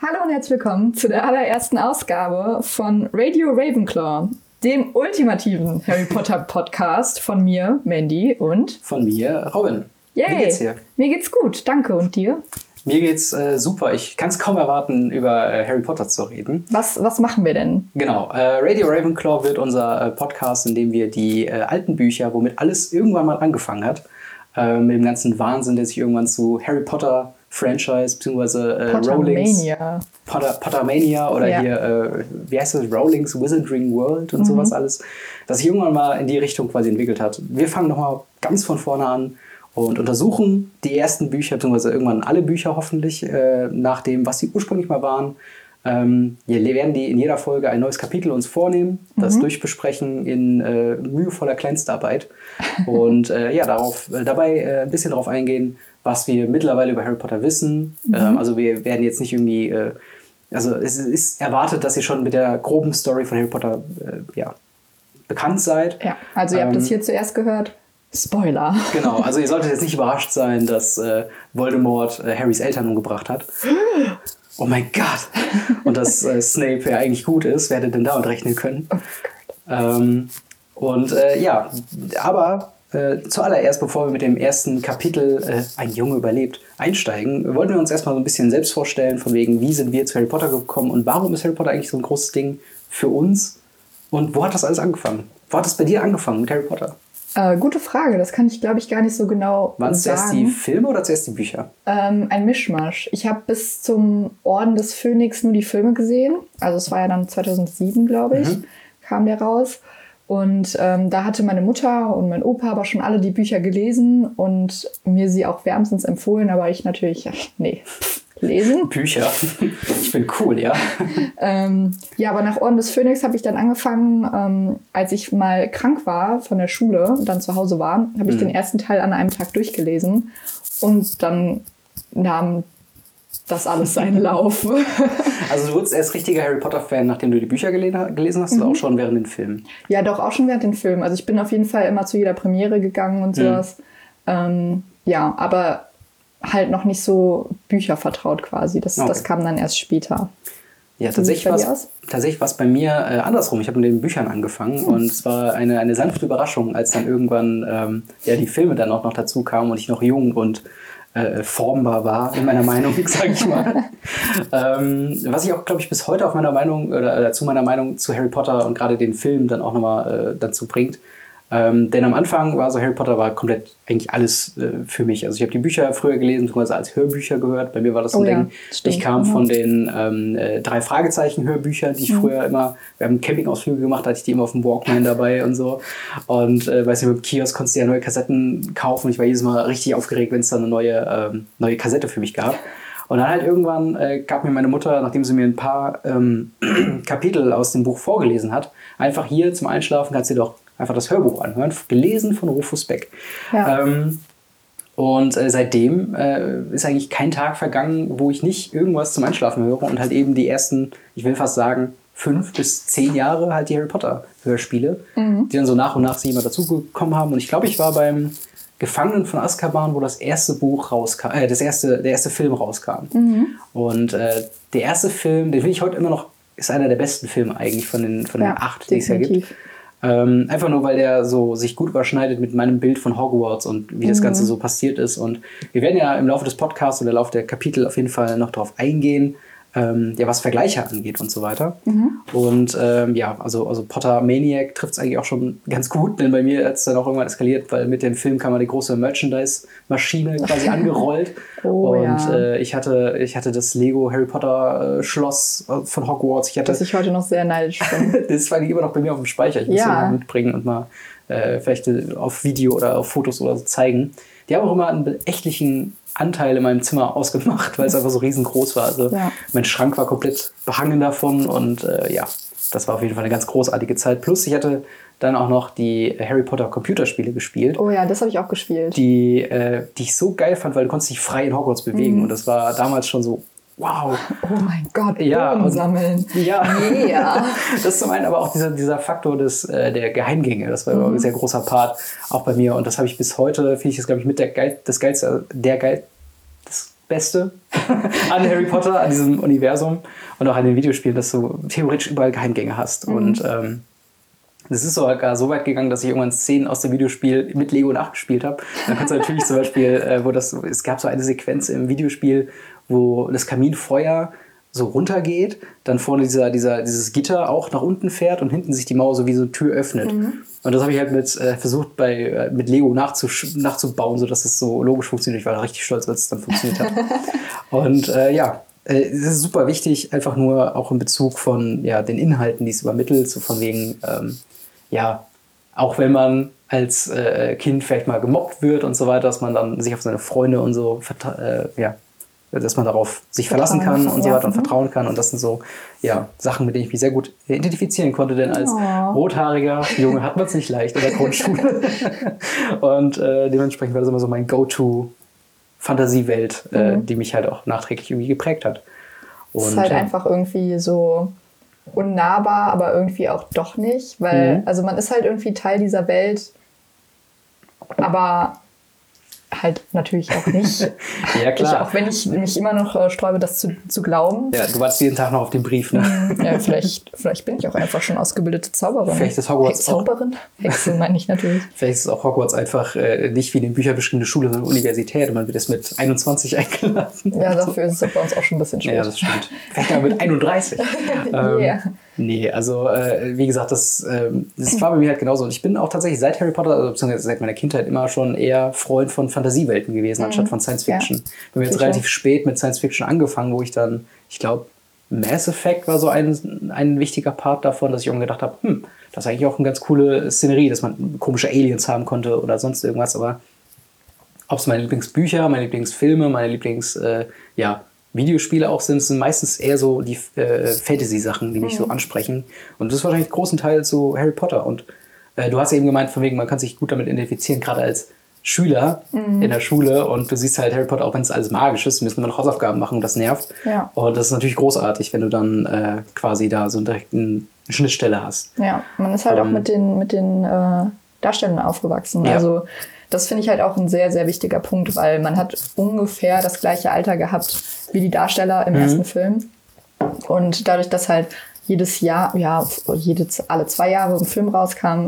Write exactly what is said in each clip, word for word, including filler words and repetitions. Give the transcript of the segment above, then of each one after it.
Hallo und herzlich willkommen zu der allerersten Ausgabe von Radio Ravenclaw, dem ultimativen Harry Potter Podcast von mir, Mandy, und von mir, Robin. Yay. Wie geht's dir? Mir geht's gut, danke. Und dir? Mir geht's äh, super. Ich kann es kaum erwarten, über äh, Harry Potter zu reden. Was, was machen wir denn? Genau. Äh, Radio Ravenclaw wird unser äh, Podcast, in dem wir die äh, alten Bücher, womit alles irgendwann mal angefangen hat, äh, mit dem ganzen Wahnsinn, der sich irgendwann zu Harry Potter Franchise bzw. Äh, Rowlings Potter, Pottermania oder ja. hier, äh, wie heißt das, Rowlings Wizarding World und mhm. sowas alles, das sich irgendwann mal in die Richtung quasi entwickelt hat. Wir fangen nochmal ganz von vorne an und untersuchen die ersten Bücher, beziehungsweise irgendwann alle Bücher hoffentlich, äh, nach dem, was sie ursprünglich mal waren. Ähm, wir werden die in jeder Folge ein neues Kapitel uns vornehmen, das mhm. durchbesprechen in äh, mühevoller Kleinstarbeit und äh, ja, darauf, äh, dabei äh, ein bisschen darauf eingehen, was wir mittlerweile über Harry Potter wissen. Mhm. Ähm, also wir werden jetzt nicht irgendwie, äh, also es ist erwartet, dass ihr schon mit der groben Story von Harry Potter äh, ja, bekannt seid. Ja, also ihr habt ähm, das hier zuerst gehört. Spoiler. Genau, also ihr solltet jetzt nicht überrascht sein, dass äh, Voldemort äh, Harrys Eltern umgebracht hat. Oh mein Gott! Und dass äh, Snape ja eigentlich gut ist, wer hätte denn damit rechnen können? Oh ähm, und äh, ja, aber äh, zuallererst, bevor wir mit dem ersten Kapitel äh, Ein Junge überlebt einsteigen, wollten wir uns erstmal so ein bisschen selbst vorstellen, von wegen, wie sind wir zu Harry Potter gekommen und warum ist Harry Potter eigentlich so ein großes Ding für uns? Und wo hat das alles angefangen? Wo hat das bei dir angefangen mit Harry Potter? Äh, gute Frage, das kann ich, glaube ich, gar nicht so genau Waren es zuerst die Filme oder zuerst die Bücher? Ähm, ein Mischmasch. Ich habe bis zum Orden des Phönix nur die Filme gesehen. Also es war ja dann zweitausendsieben, glaube ich, mhm. kam der raus. Und ähm, da hatte meine Mutter und mein Opa aber schon alle die Bücher gelesen und mir sie auch wärmstens empfohlen. Aber ich natürlich, nee, lesen. Bücher. Ich bin cool, ja. ähm, ja, aber nach Orden des Phönix habe ich dann angefangen, ähm, als ich mal krank war von der Schule und dann zu Hause war, habe ich mhm. den ersten Teil an einem Tag durchgelesen und dann nahm das alles seinen Lauf. Also du wurdest erst richtiger Harry Potter-Fan, nachdem du die Bücher gelesen hast, mhm. oder auch schon während den Filmen? Ja, doch, auch schon während den Filmen. Also ich bin auf jeden Fall immer zu jeder Premiere gegangen und sowas. Mhm. Ähm, ja, aber halt noch nicht so Bücher vertraut quasi. Das, okay. das kam dann erst später. Ja, tatsächlich war es tatsächlich war's bei mir äh, andersrum. Ich habe mit den Büchern angefangen hm. und es war eine, eine sanfte Überraschung, als dann irgendwann ähm, ja, die Filme dann auch noch dazu kamen und ich noch jung und äh, formbar war, in meiner Meinung, sage ich mal. ähm, was ich auch, glaube ich, bis heute auf meiner Meinung oder, oder zu meiner Meinung zu Harry Potter und gerade den Film dann auch nochmal äh, dazu bringt. Ähm, denn am Anfang war so, Harry Potter war komplett eigentlich alles äh, für mich. Also ich habe die Bücher früher gelesen, beziehungsweise als Hörbücher gehört. Bei mir war das so ein oh, Ding. Ja, ich kam von den ähm, äh, drei Fragezeichen-Hörbüchern, die ich mhm. früher immer, wir haben Campingausflüge gemacht, hatte ich die immer auf dem Walkman dabei und so. Und äh, weiß nicht, mit dem Kiosk konntest du ja neue Kassetten kaufen. Ich war jedes Mal richtig aufgeregt, wenn es dann eine neue, ähm, neue Kassette für mich gab. Und dann halt irgendwann äh, gab mir meine Mutter, nachdem sie mir ein paar ähm, Kapitel aus dem Buch vorgelesen hat, einfach hier zum Einschlafen kannst du dir doch einfach das Hörbuch anhören, gelesen von Rufus Beck. Ja. Ähm, und äh, seitdem äh, ist eigentlich kein Tag vergangen, wo ich nicht irgendwas zum Einschlafen höre und halt eben die ersten, ich will fast sagen, fünf bis zehn Jahre halt die Harry Potter Hörspiele, mhm. die dann so nach und nach sich immer dazugekommen haben. Und ich glaube, ich war beim Gefangenen von Azkaban, wo das erste Buch rauskam, äh, das erste, der erste Film rauskam. Mhm. Und äh, der erste Film, den finde ich heute immer noch, ist einer der besten Filme eigentlich von den, von den ja, acht, die es ja gibt. Ähm, einfach nur, weil der so sich gut überschneidet mit meinem Bild von Hogwarts und wie mhm. das Ganze so passiert ist. Und wir werden ja im Laufe des Podcasts oder im Laufe der Kapitel auf jeden Fall noch darauf eingehen, ähm, ja, was Vergleiche angeht und so weiter. Mhm. Und ähm, ja, also, also Potter Maniac trifft es eigentlich auch schon ganz gut, denn bei mir hat es dann auch irgendwann eskaliert, weil mit dem Film kam mal die große Merchandise-Maschine quasi angerollt. Oh, und ja. äh, ich, hatte, ich hatte das Lego Harry Potter äh, Schloss von Hogwarts. Ich hatte, das ich heute noch sehr neidisch bin. Das war immer noch bei mir auf dem Speicher. Ich muss ja. mal mitbringen und mal äh, vielleicht auf Video oder auf Fotos oder so zeigen. Die haben auch immer einen beträchtlichen Anteil in meinem Zimmer ausgemacht, weil es einfach so riesengroß war. Also ja. mein Schrank war komplett behangen davon und äh, ja, das war auf jeden Fall eine ganz großartige Zeit. Plus ich hatte dann auch noch die Harry Potter Computerspiele gespielt. Oh ja, das habe ich auch gespielt. Die, äh, die ich so geil fand, weil du konntest dich frei in Hogwarts bewegen mhm. und das war damals schon so, wow. Oh mein Gott, ja, Boden sammeln. Ja, yeah. Das zum einen, aber auch dieser, dieser Faktor des, äh, der Geheimgänge, das war mhm. ein sehr großer Part auch bei mir und das habe ich bis heute, finde ich das, glaube ich, mit der Geil, das Geilste, der Geil, das Beste an Harry Potter, an diesem Universum und auch an den Videospielen, dass du theoretisch überall Geheimgänge hast. Mhm. Und ähm, das ist sogar so weit gegangen, dass ich irgendwann Szenen aus dem Videospiel mit Lego nachgespielt habe. Dann kannst du natürlich zum Beispiel, äh, wo das, es gab so eine Sequenz im Videospiel, wo das Kaminfeuer so runtergeht, dann vorne dieser, dieser, dieses Gitter auch nach unten fährt und hinten sich die Mauer so wie so eine Tür öffnet. Mhm. Und das habe ich halt mit, äh, versucht bei, äh, mit Lego nachzusch- nachzubauen, sodass es so logisch funktioniert. Ich war richtig stolz, als es dann funktioniert hat. Und äh, ja, äh, es ist super wichtig, einfach nur auch in Bezug von ja, den Inhalten, die es übermittelt, so von wegen, ähm, ja, auch wenn man als äh, Kind vielleicht mal gemobbt wird und so weiter, dass man dann sich auf seine Freunde und so, äh, ja, dass man darauf sich verlassen kann und so weiter und vertrauen kann. Und das sind so ja, Sachen, mit denen ich mich sehr gut identifizieren konnte, denn als oh. rothaariger Junge hat man es nicht leicht in der Grundschule. Und äh, dementsprechend war das immer so mein Go-To-Fantasiewelt, mhm. äh, die mich halt auch nachträglich irgendwie geprägt hat. Und, es ist halt ja. einfach irgendwie so unnahbar, aber irgendwie auch doch nicht, weil mhm. also man ist halt irgendwie Teil dieser Welt, aber halt natürlich auch nicht. Ja, klar. Ich, auch wenn ich mich immer noch äh, sträube, das zu, zu glauben. Ja, du wartest jeden Tag noch auf den Brief, ne? Ja, vielleicht, vielleicht bin ich auch einfach schon ausgebildete Zauberin. Vielleicht ist Hogwarts hey, Zauberin? Hexe meine ich natürlich. Vielleicht ist auch Hogwarts einfach äh, nicht wie in den Büchern beschriebene Schule, sondern Universität und man wird erst mit einundzwanzig eingeladen. Ja, dafür ist es bei uns auch schon ein bisschen spät. Ja, das stimmt. Vielleicht aber mit einunddreißig. ähm, yeah. Nee, also äh, wie gesagt, das, ähm, das war bei mir halt genauso. Und ich bin auch tatsächlich seit Harry Potter, also beziehungsweise seit meiner Kindheit immer schon eher Freund von Fantasiewelten gewesen, mhm. anstatt von Science Fiction. Ja. Ich bin jetzt relativ spät mit Science Fiction angefangen, wo ich dann, ich glaube, Mass Effect war so ein, ein wichtiger Part davon, dass ich irgendwann gedacht habe, hm, das ist eigentlich auch eine ganz coole Szenerie, dass man komische Aliens haben konnte oder sonst irgendwas. Aber ob es meine Lieblingsbücher, meine Lieblingsfilme, meine Lieblings, äh, ja, Videospiele auch sind, sind meistens eher so die äh, Fantasy-Sachen, die mich mhm. so ansprechen. Und das ist wahrscheinlich großenteils so Harry Potter. Und äh, du hast ja eben gemeint, von wegen, man kann sich gut damit identifizieren, gerade als Schüler mhm. in der Schule. Und du siehst halt Harry Potter, auch wenn es alles magisch ist, müssen wir noch Hausaufgaben machen, das nervt. Ja. Und das ist natürlich großartig, wenn du dann äh, quasi da so direkt eine Schnittstelle hast. Ja, man ist halt ähm, auch mit den, mit den äh, Darstellern aufgewachsen. Ja. Also das finde ich halt auch ein sehr, sehr wichtiger Punkt, weil man hat ungefähr das gleiche Alter gehabt wie die Darsteller im mhm. ersten Film. Und dadurch, dass halt jedes Jahr, ja, jedes, alle zwei Jahre ein Film rauskam,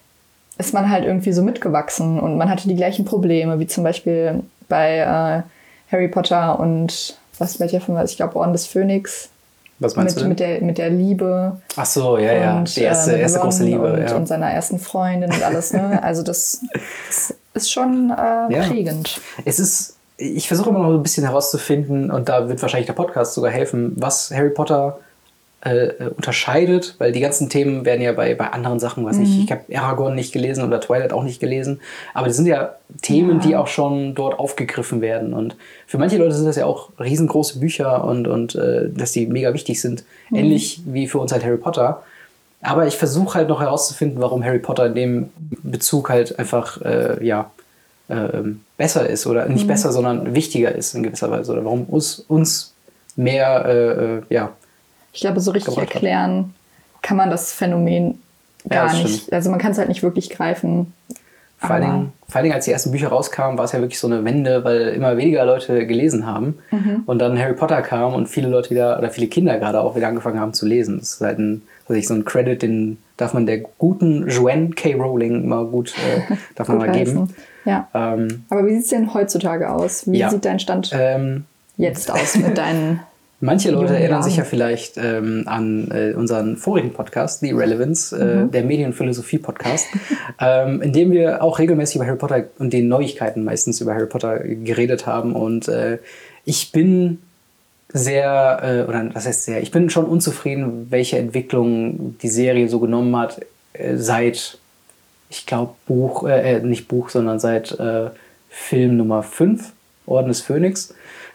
ist man halt irgendwie so mitgewachsen und man hatte die gleichen Probleme, wie zum Beispiel bei äh, Harry Potter und was, welcher Film war das? Ich glaube, Orden des Phönix. Was meinst mit, du denn? Mit der, mit der Liebe. Ach so, ja, ja. Und, die erste, äh, erste große Liebe. Und, ja. und seiner ersten Freundin und alles. Ne? Also das, das ist schon äh, ja. prägend. Es ist, ich versuche immer noch ein bisschen herauszufinden, und da wird wahrscheinlich der Podcast sogar helfen, was Harry Potter äh, unterscheidet, weil die ganzen Themen werden ja bei, bei anderen Sachen, weiß mhm. nicht, ich habe Aragorn nicht gelesen oder Twilight auch nicht gelesen, aber das sind ja Themen, ja. die auch schon dort aufgegriffen werden, und für manche Leute sind das ja auch riesengroße Bücher und, und äh, dass die mega wichtig sind, mhm. ähnlich wie für uns halt Harry Potter. Aber ich versuche halt noch herauszufinden, warum Harry Potter in dem Bezug halt einfach, äh, ja, äh, besser ist oder nicht mhm. besser, sondern wichtiger ist in gewisser Weise, oder warum uns, uns mehr, äh, ja, ich glaube, so richtig erklären kann man das Phänomen gar ja, das nicht. Stimmt. Also man kann es halt nicht wirklich greifen. Vor allen, Dingen, vor allen Dingen, als die ersten Bücher rauskamen, war es ja wirklich so eine Wende, weil immer weniger Leute gelesen haben. Mhm. Und dann Harry Potter kam und viele Leute wieder, oder viele Kinder gerade auch wieder angefangen haben zu lesen. Das ist halt ein, also so ein Credit, den darf man der guten Joanne K. Rowling mal gut, äh, darf man mal geben. Ja. Ähm, Aber wie sieht es denn heutzutage aus? Wie ja. sieht dein Stand ähm, jetzt aus mit deinen... Manche Leute erinnern Jahren. sich ja vielleicht ähm, an äh, unseren vorigen Podcast, The Relevance, äh, mhm. der Medienphilosophie-Podcast, ähm, in dem wir auch regelmäßig über Harry Potter und den Neuigkeiten meistens über Harry Potter geredet haben. Und äh, ich bin sehr, äh, oder was heißt sehr, ich bin schon unzufrieden, welche Entwicklung die Serie so genommen hat, äh, seit, ich glaube, Buch, äh, nicht Buch, sondern seit äh, Film Nummer fünf, Orden des Phönix.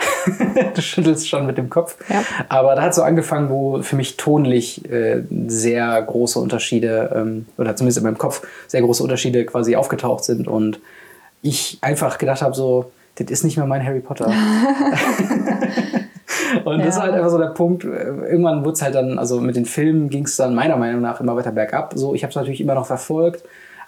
Du schüttelst schon mit dem Kopf. Ja. Aber da hat so angefangen, wo für mich tonlich äh, sehr große Unterschiede, ähm, oder zumindest in meinem Kopf, sehr große Unterschiede quasi aufgetaucht sind. Und ich einfach gedacht habe, so, das ist nicht mehr mein Harry Potter. Und ja. das ist halt einfach so der Punkt. Irgendwann wurde es halt dann, also mit den Filmen ging es dann meiner Meinung nach immer weiter bergab. So, ich habe es natürlich immer noch verfolgt.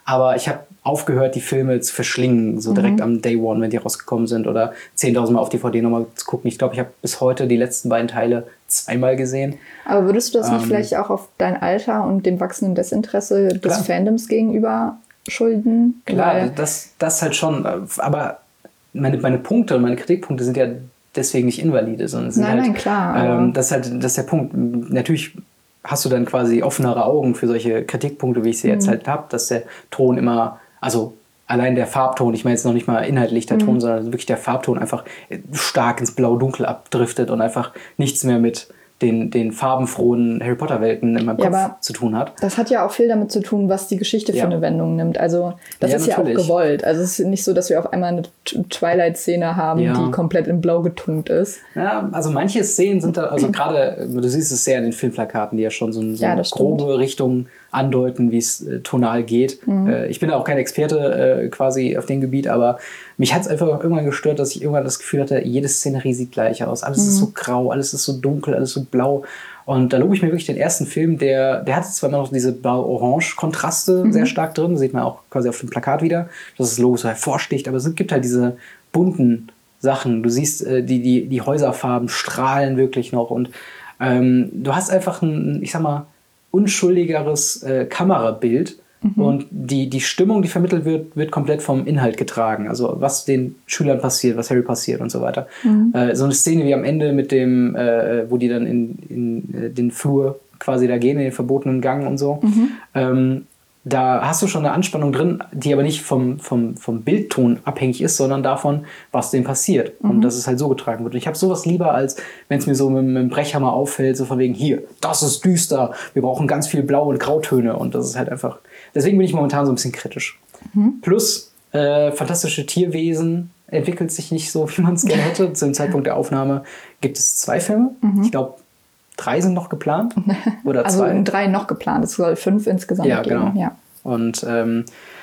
Aber ich habe aufgehört, die Filme zu verschlingen, so direkt mhm. am Day One, wenn die rausgekommen sind oder zehntausend Mal auf D V D nochmal zu gucken. Ich glaube, ich habe bis heute die letzten beiden Teile zweimal gesehen. Aber würdest du das ähm, nicht vielleicht auch auf dein Alter und dem wachsenden Desinteresse des klar. Fandoms gegenüber schulden? Klar, Weil das, das halt schon. Aber meine, meine Punkte und meine Kritikpunkte sind ja deswegen nicht invalide, sondern sind nein, halt, nein, klar. Ähm, das ist halt das ist der Punkt. Natürlich hast du dann quasi offenere Augen für solche Kritikpunkte, wie ich sie mhm. jetzt halt habe, dass der Ton immer, also allein der Farbton, ich meine jetzt noch nicht mal inhaltlich der mhm. Ton, sondern wirklich der Farbton einfach stark ins Blau-Dunkel abdriftet und einfach nichts mehr mit den, den farbenfrohen Harry Potter-Welten in meinem ja, Kopf zu tun hat. Das hat ja auch viel damit zu tun, was die Geschichte für ja. eine Wendung nimmt. Also das ja, ist natürlich. ja auch gewollt. Also es ist nicht so, dass wir auf einmal eine Twilight-Szene haben, ja. die komplett in Blau getunkt ist. Ja, also manche Szenen sind da, also gerade, du siehst es sehr in den Filmplakaten, die ja schon so, so ja, eine grobe stimmt. Richtung andeuten, wie es äh, tonal geht. Mhm. Äh, ich bin da auch kein Experte äh, quasi auf dem Gebiet, aber mich hat es einfach irgendwann gestört, dass ich irgendwann das Gefühl hatte, jede Szenerie sieht gleich aus. Alles mhm. ist so grau, alles ist so dunkel, alles so blau. Und da lobe ich mir wirklich den ersten Film, der, der hatte zwar immer noch diese Blau-Orange-Kontraste mhm. sehr stark drin, das sieht man auch quasi auf dem Plakat wieder, dass das Logo so hervorsticht, aber es gibt halt diese bunten Sachen. Du siehst, äh, die, die, die Häuserfarben strahlen wirklich noch und ähm, du hast einfach ein, ich sag mal, unschuldigeres äh, Kamerabild mhm. und die, die Stimmung, die vermittelt wird, wird komplett vom Inhalt getragen. Also was den Schülern passiert, was Harry passiert und so weiter. Mhm. Äh, so eine Szene wie am Ende mit dem, äh, wo die dann in, in äh, den Flur quasi da gehen, in den verbotenen Gang und so. Mhm. Ähm, da hast du schon eine Anspannung drin, die aber nicht vom, vom, vom Bildton abhängig ist, sondern davon, was denen passiert. Mhm. Und dass es halt so getragen wird. Und ich habe sowas lieber, als wenn es mir so mit, mit dem Brechhammer auffällt, so von wegen, hier, das ist düster, wir brauchen ganz viel Blau- und Grautöne. Und das ist halt einfach... Deswegen bin ich momentan so ein bisschen kritisch. Mhm. Plus, äh, fantastische Tierwesen entwickelt sich nicht so, wie man es gerne hätte. Zu dem Zeitpunkt der Aufnahme gibt es zwei Filme. Mhm. Ich glaube, drei sind noch geplant. Oder also zwei. drei noch geplant. Es soll fünf insgesamt ja, geben. Genau. Ja, genau. Und ähm,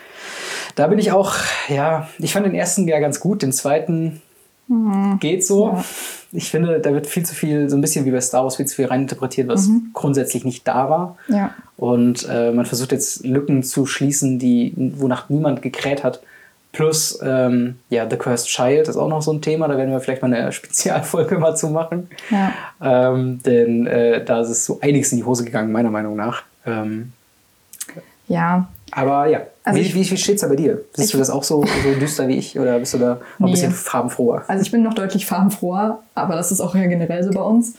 da bin ich auch, ja, ich fand den ersten ja ganz gut, den zweiten mhm. geht so. Ja. Ich finde, da wird viel zu viel, so ein bisschen wie bei Star Wars, viel zu viel reininterpretiert, was mhm. grundsätzlich nicht da war. Ja. Und äh, man versucht jetzt Lücken zu schließen, die, wonach niemand gekräht hat. Plus, ähm, ja, The Cursed Child ist auch noch so ein Thema, da werden wir vielleicht mal eine Spezialfolge mal zu machen. Ja. Ähm, denn äh, da ist es so einiges in die Hose gegangen, meiner Meinung nach. Ähm, ja. Aber ja, also wie, wie, wie steht es da bei dir? Siehst du das auch so, so düster wie ich oder bist du da noch nee. ein bisschen farbenfroher? Also ich bin noch deutlich farbenfroher, aber das ist auch ja generell so bei uns.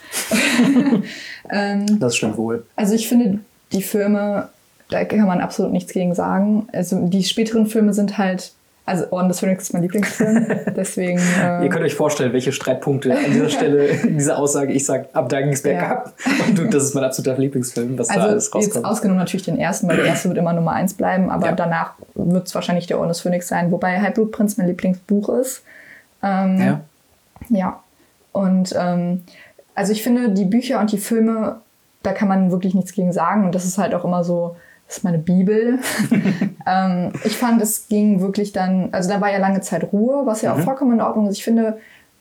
ähm, das stimmt wohl. Also ich finde, die Filme, da kann man absolut nichts gegen sagen. Also die späteren Filme sind halt, also Orden des Phönix ist mein Lieblingsfilm, deswegen... Äh, Ihr könnt euch vorstellen, welche Streitpunkte an dieser Stelle, in dieser Aussage, ich sage, ab da ging es bergab. Ja. Und du, das ist mein absoluter Lieblingsfilm, was also da alles rauskommt. Jetzt ausgenommen natürlich den ersten, weil der erste wird immer Nummer eins bleiben, aber ja. danach wird es wahrscheinlich der Orden des Phönix sein, wobei Halbblutprinz mein Lieblingsbuch ist. Ähm, ja. Ja. Und ähm, also ich finde, die Bücher und die Filme, da kann man wirklich nichts gegen sagen und das ist halt auch immer so... Das ist meine Bibel. ähm, ich fand, es ging wirklich dann, also da war ja lange Zeit Ruhe, was ja mhm. auch vollkommen in Ordnung ist. Ich finde,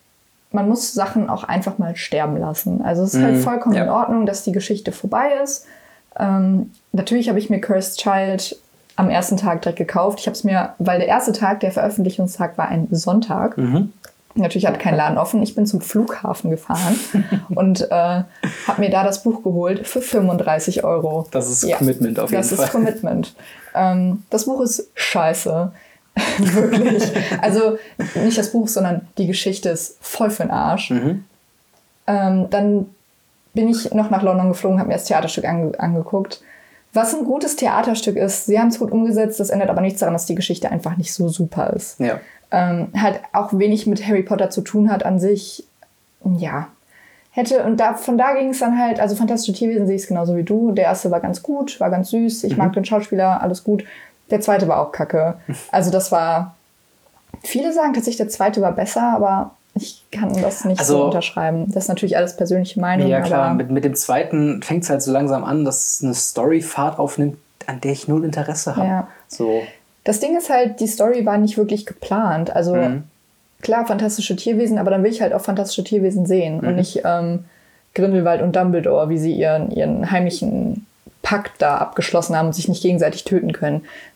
man muss Sachen auch einfach mal sterben lassen. Also es ist mhm. halt vollkommen ja. in Ordnung, dass die Geschichte vorbei ist. Ähm, natürlich habe ich mir Cursed Child am ersten Tag direkt gekauft. Ich habe es mir, weil der erste Tag, der Veröffentlichungstag war ein Sonntag. Mhm. Natürlich hatte kein Laden offen. Ich bin zum Flughafen gefahren und äh, habe mir da das Buch geholt für fünfunddreißig Euro. Das ist ja, Commitment auf jeden das Fall. Das ist Commitment. Ähm, das Buch ist scheiße. Wirklich. Also nicht das Buch, sondern die Geschichte ist voll für den Arsch. Mhm. Ähm, dann bin ich noch nach London geflogen, habe mir das Theaterstück ange- angeguckt. Was ein gutes Theaterstück ist, sie haben es gut umgesetzt, das ändert aber nichts daran, dass die Geschichte einfach nicht so super ist. Ja. Ähm, halt auch wenig mit Harry Potter zu tun hat an sich, ja, hätte, und da, von da ging es dann halt, also Fantastische Tierwesen sehe ich es genauso wie du, der erste war ganz gut, war ganz süß, ich mhm. mag den Schauspieler, alles gut, der zweite war auch kacke, also das war, viele sagen tatsächlich, der zweite war besser, aber ich kann das nicht also, so unterschreiben, das ist natürlich alles persönliche Meinung. Ja klar, aber mit, mit dem zweiten fängt es halt so langsam an, dass eine Story Fahrt aufnimmt, an der ich null Interesse habe. Ja. So. Das Ding ist halt, die Story war nicht wirklich geplant. Also mhm. klar, fantastische Tierwesen, aber dann will ich halt auch fantastische Tierwesen sehen mhm. und nicht ähm, Grindelwald und Dumbledore, wie sie ihren, ihren heimlichen Pakt da abgeschlossen haben und sich nicht gegenseitig töten können.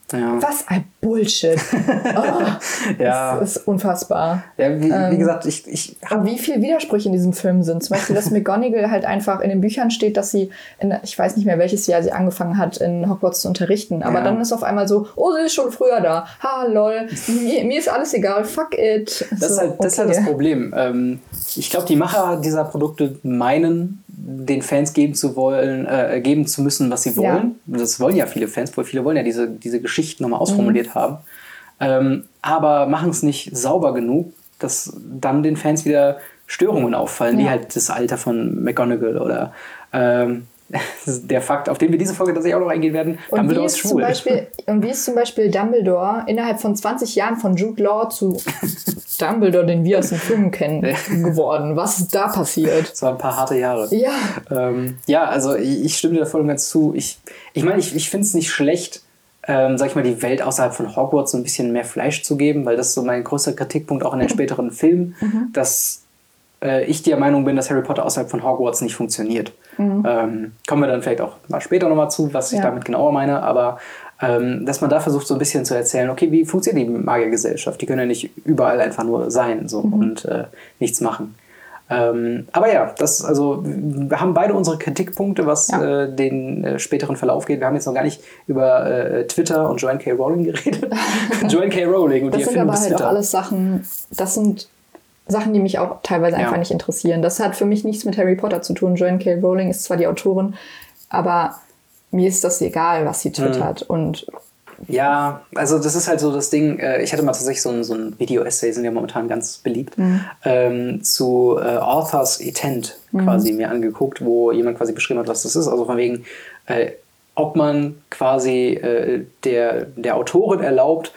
Ja. Was ein Bullshit. Oh, ja. Das ist unfassbar. Ja, wie, ähm, wie gesagt, ich... ich aber wie viele Widersprüche in diesem Film sind. Zum Beispiel, dass McGonagall halt einfach in den Büchern steht, dass sie, in, ich weiß nicht mehr, welches Jahr sie angefangen hat, in Hogwarts zu unterrichten. Aber ja. dann ist auf einmal so, oh, sie ist schon früher da. Ha, lol. mir, mir ist alles egal. Fuck it. Das, so, ist, halt, das okay. ist halt das Problem. Ähm, ich glaube, die Macher dieser Produkte meinen, den Fans geben zu wollen, äh, geben zu müssen, was sie wollen. Ja. Das wollen ja viele Fans, weil viele wollen ja diese, diese Geschichten nochmal ausformuliert mhm. haben. Ähm, aber machen es nicht sauber genug, dass dann den Fans wieder Störungen auffallen, ja. wie halt das Alter von McGonagall oder ähm, der Fakt, auf den wir diese Folge tatsächlich auch noch eingehen werden, und Dumbledore ist schwul. Beispiel, und wie ist zum Beispiel Dumbledore innerhalb von zwanzig Jahren von Jude Law zu Dumbledore, den wir aus den Filmen kennen, geworden? Was ist da passiert? Das waren ein paar harte Jahre. Ja. Ähm, ja, also ich, ich stimme dir da voll und ganz zu. Ich ich meine, ich, ich finde es nicht schlecht, ähm, sag ich mal, die Welt außerhalb von Hogwarts so ein bisschen mehr Fleisch zu geben, weil das ist so mein größter Kritikpunkt auch in den späteren Filmen, mhm. dass äh, ich der Meinung bin, dass Harry Potter außerhalb von Hogwarts nicht funktioniert. Mhm. Ähm, kommen wir dann vielleicht auch mal später nochmal zu, was ich ja. damit genauer meine, aber ähm, dass man da versucht so ein bisschen zu erzählen, okay, wie funktioniert die Magiergesellschaft? Die können ja nicht überall einfach nur sein so, mhm. und äh, nichts machen. Ähm, aber ja, das, also, wir haben beide unsere Kritikpunkte, was ja. äh, den äh, späteren Verlauf geht. Wir haben jetzt noch gar nicht über äh, Twitter und Joanne K. Rowling geredet. Joanne K. Rowling und das die sind Erfindung aber halt des Twitter. Auch alles Sachen, das sind Sachen, die mich auch teilweise einfach ja. nicht interessieren. Das hat für mich nichts mit Harry Potter zu tun. Joanne K. Rowling ist zwar die Autorin, aber mir ist das egal, was sie twittert. Mhm. Und ja, also das ist halt so das Ding, äh, ich hatte mal tatsächlich so ein, so ein Video-Essay, sind ja momentan ganz beliebt, mhm. ähm, zu äh, Author's Intent quasi mhm. mir angeguckt, wo jemand quasi beschrieben hat, was das ist. Also von wegen, äh, ob man quasi äh, der, der Autorin erlaubt,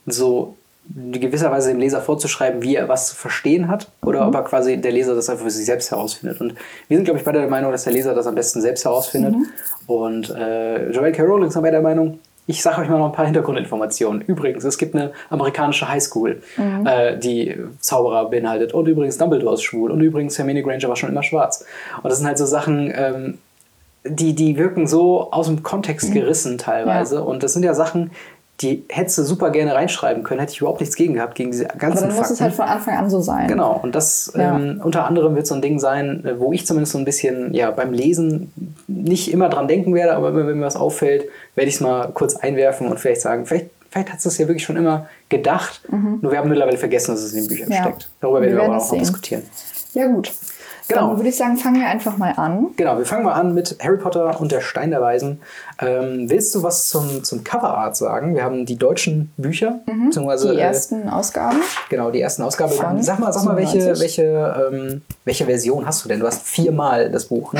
so in gewisser Weise dem Leser vorzuschreiben, wie er was zu verstehen hat, oder mhm. ob er quasi der Leser das einfach für sich selbst herausfindet. Und wir sind, glaube ich, beide der Meinung, dass der Leser das am besten selbst herausfindet. Mhm. Und äh, Joanne K. Rowling ist aber der Meinung, ich sage euch mal noch ein paar Hintergrundinformationen. Übrigens, es gibt eine amerikanische Highschool, mhm. äh, die Zauberer beinhaltet. Und übrigens, Dumbledore ist schwul. Und übrigens, Hermine Granger war schon immer schwarz. Und das sind halt so Sachen, ähm, die, die wirken so aus dem Kontext gerissen teilweise. Ja. Und das sind ja Sachen, die hättest du super gerne reinschreiben können. Hätte ich überhaupt nichts gegen gehabt, gegen diese ganzen Fakten. Aber dann muss es halt von Anfang an so sein. Genau. Und das ja. ähm, unter anderem wird so ein Ding sein, wo ich zumindest so ein bisschen ja, beim Lesen nicht immer dran denken werde, aber immer, wenn mir was auffällt, werde ich es mal kurz einwerfen und vielleicht sagen, vielleicht, vielleicht hat es das ja wirklich schon immer gedacht, mhm. nur wir haben mittlerweile vergessen, dass es in den Büchern ja. steckt. Darüber werden wir, wir aber auch noch diskutieren. Ja, gut. Genau. Dann würde ich sagen, fangen wir einfach mal an. Genau, wir fangen mal an mit Harry Potter und der Stein der Weisen. Ähm, willst du was zum, zum Coverart sagen? Wir haben die deutschen Bücher. Mhm. Die ersten äh, Ausgaben. Genau, die ersten Ausgaben. Von sag mal, sag mal welche, welche, ähm, welche Version hast du denn? Du hast viermal das Buch, ne?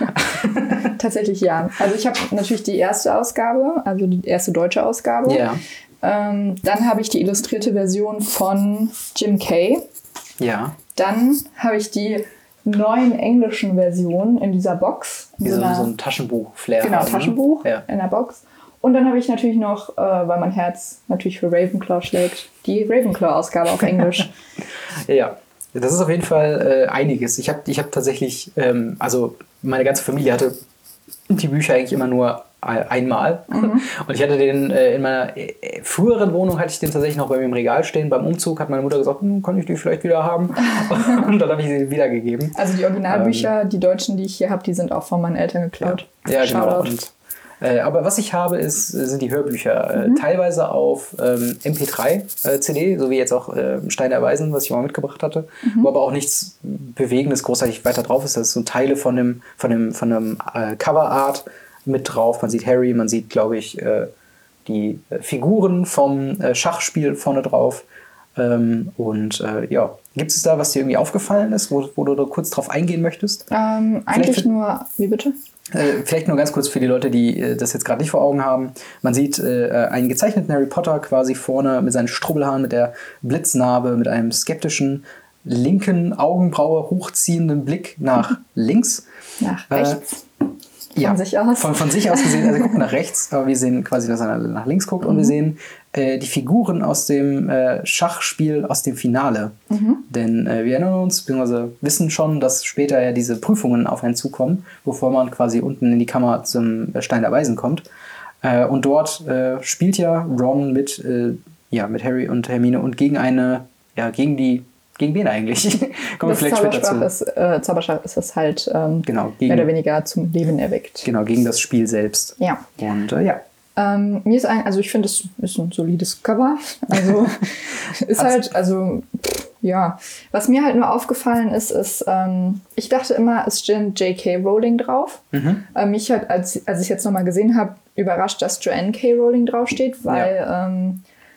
Tatsächlich ja. Also ich habe natürlich die erste Ausgabe, also die erste deutsche Ausgabe. Ja. Ähm, dann habe ich die illustrierte Version von Jim Kay. Ja. Dann habe ich die neuen englischen Versionen in dieser Box. In so, so, einer, so ein Taschenbuch-Flair. Genau, haben, Taschenbuch ne? ja. in der Box. Und dann habe ich natürlich noch, äh, weil mein Herz natürlich für Ravenclaw schlägt, die Ravenclaw-Ausgabe auf Englisch. Ja, das ist auf jeden Fall äh, einiges. Ich habe ich hab tatsächlich, ähm, also meine ganze Familie hatte die Bücher eigentlich immer nur einmal. Mhm. Und ich hatte den äh, in meiner äh, früheren Wohnung hatte ich den tatsächlich noch bei mir im Regal stehen. Beim Umzug hat meine Mutter gesagt, hm, kann ich die vielleicht wieder haben? Und dann habe ich sie wiedergegeben. Also die Originalbücher, ähm, die deutschen, die ich hier habe, die sind auch von meinen Eltern geklaut. Ja, ja genau. Und, äh, aber was ich habe, ist, sind die Hörbücher. Mhm. Äh, teilweise auf ähm, M P drei C D, so wie jetzt auch äh, Stein der Weisen, was ich auch mal mitgebracht hatte. Mhm. Wo aber auch nichts Bewegendes großartig weiter drauf ist. Das ist so Teile von dem, von dem, von dem äh, Coverart mit drauf. Man sieht Harry, man sieht, glaube ich, äh, die äh, Figuren vom äh, Schachspiel vorne drauf. Ähm, und äh, ja, gibt es da, was dir irgendwie aufgefallen ist, wo, wo du da kurz drauf eingehen möchtest? Ähm, eigentlich für, nur, wie bitte? Äh, vielleicht nur ganz kurz für die Leute, die äh, das jetzt gerade nicht vor Augen haben. Man sieht äh, einen gezeichneten Harry Potter quasi vorne mit seinen Strubbelhaaren, mit der Blitznarbe, mit einem skeptischen linken Augenbraue hochziehenden Blick nach links. Nach rechts. Äh, Von ja, sich aus. Von, von sich aus gesehen, also er guckt nach rechts, aber wir sehen quasi, dass er nach links guckt. Mhm. Und wir sehen äh, die Figuren aus dem äh, Schachspiel aus dem Finale. Mhm. Denn äh, wir erinnern uns, beziehungsweise wissen schon, dass später ja diese Prüfungen auf einen zukommen, bevor man quasi unten in die Kammer zum Stein der Weisen kommt. Äh, und dort äh, spielt ja Ron mit, äh, ja, mit Harry und Hermine und gegen eine, ja, gegen die, gegen wen eigentlich? Kommen wir vielleicht später zu. Ist, äh, Zauberstab ist es halt ähm, genau, gegen, mehr oder weniger zum Leben erweckt. Genau, gegen das Spiel selbst. Ja. Und äh, ja. Ähm, mir ist ein, also ich finde, es ist ein solides Cover. Also ist halt, also ja. Was mir halt nur aufgefallen ist, ist, ähm, ich dachte immer, es steht J K. Rowling drauf. Mhm. Ähm, mich hat, als, als ich es jetzt nochmal gesehen habe, überrascht, dass Joanne K. Rowling draufsteht, weil ja. ähm,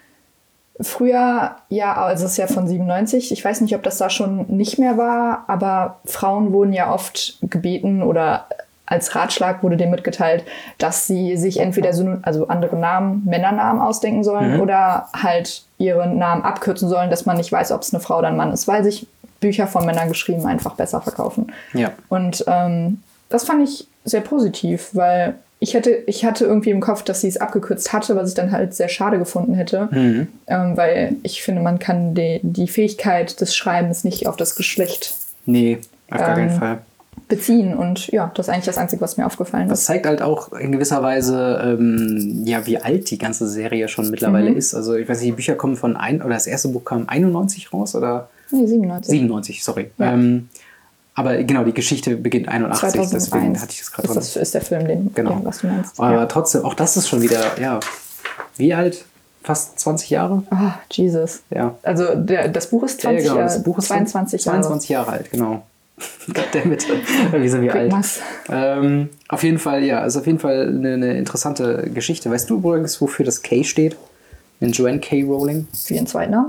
früher, ja, also es ist ja von siebenundneunzig, ich weiß nicht, ob das da schon nicht mehr war, aber Frauen wurden ja oft gebeten oder als Ratschlag wurde denen mitgeteilt, dass sie sich entweder so, also andere Namen, Männernamen ausdenken sollen mhm. oder halt ihren Namen abkürzen sollen, dass man nicht weiß, ob es eine Frau oder ein Mann ist, weil sich Bücher von Männern geschrieben einfach besser verkaufen. Ja. Und ähm, das fand ich sehr positiv, weil ich hätte, ich hatte irgendwie im Kopf, dass sie es abgekürzt hatte, was ich dann halt sehr schade gefunden hätte, mhm. ähm, weil ich finde, man kann die, die Fähigkeit des Schreibens nicht auf das Geschlecht nee, auf gar keinen ähm, Fall. beziehen. Und ja, das ist eigentlich das Einzige, was mir aufgefallen ist. Das zeigt halt auch in gewisser Weise, ähm, ja, wie alt die ganze Serie schon mittlerweile mhm. ist. Also ich weiß nicht, die Bücher kommen von ein, oder das erste Buch kam einundneunzig raus, oder? Nee, siebenundneunzig. siebenundneunzig, sorry. Ja. Ähm, aber genau, die Geschichte beginnt einundachtzig, zweitausendeins. Deswegen hatte ich das gerade drin. Das ist der Film, den, genau. ja, was du meinst. Aber ja. trotzdem, auch das ist schon wieder, ja, wie alt? Fast zwanzig Jahre? Oh, Jesus. Ja. Also der, das Buch ist zwanzig, ja, genau, das Buch ist zweiundzwanzig Jahre. zweiundzwanzig Jahre alt, genau. Goddammit, wie sind wir alt? Ähm, auf jeden Fall, ja, also auf jeden Fall eine, eine interessante Geschichte. Weißt du übrigens, wofür das K steht? In Joanne K. Rowling? Für ihren Zweitnamen?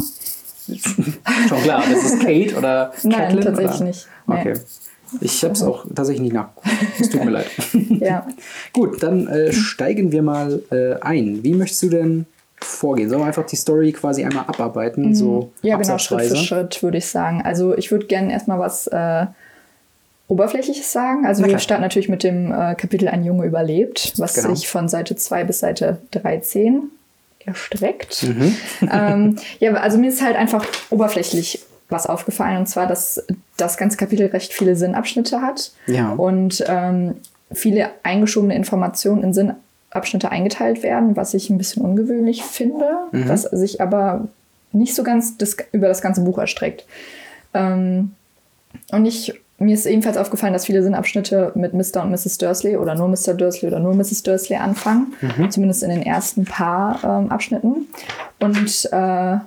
Schon klar, aber ist es Kate oder Catelyn? Nein, tatsächlich oder? nicht. Okay. Nee. Ich habe es auch tatsächlich nicht nachgeguckt. Es tut mir leid. Ja. Gut, dann äh, steigen wir mal äh, ein. Wie möchtest du denn vorgehen? Sollen wir einfach die Story quasi einmal abarbeiten? So ja, genau, Schritt für Schritt würde ich sagen. Also ich würde gerne erstmal was äh, Oberflächliches sagen. Also wir starten natürlich mit dem äh, Kapitel Ein Junge überlebt, was genau. sich von Seite zwei bis Seite dreizehn erstreckt. Mhm. ähm, ja, also mir ist halt einfach oberflächlich was aufgefallen, und zwar, dass das ganze Kapitel recht viele Sinnabschnitte hat ja. und ähm, viele eingeschobene Informationen in Sinnabschnitte eingeteilt werden, was ich ein bisschen ungewöhnlich finde, mhm. was sich aber nicht so ganz das, über das ganze Buch erstreckt. Ähm, und ich, mir ist ebenfalls aufgefallen, dass viele Sinnabschnitte mit Mister und Misses Dursley oder nur Mister Dursley oder nur Misses Dursley anfangen, mhm. zumindest in den ersten paar ähm, Abschnitten. Und äh,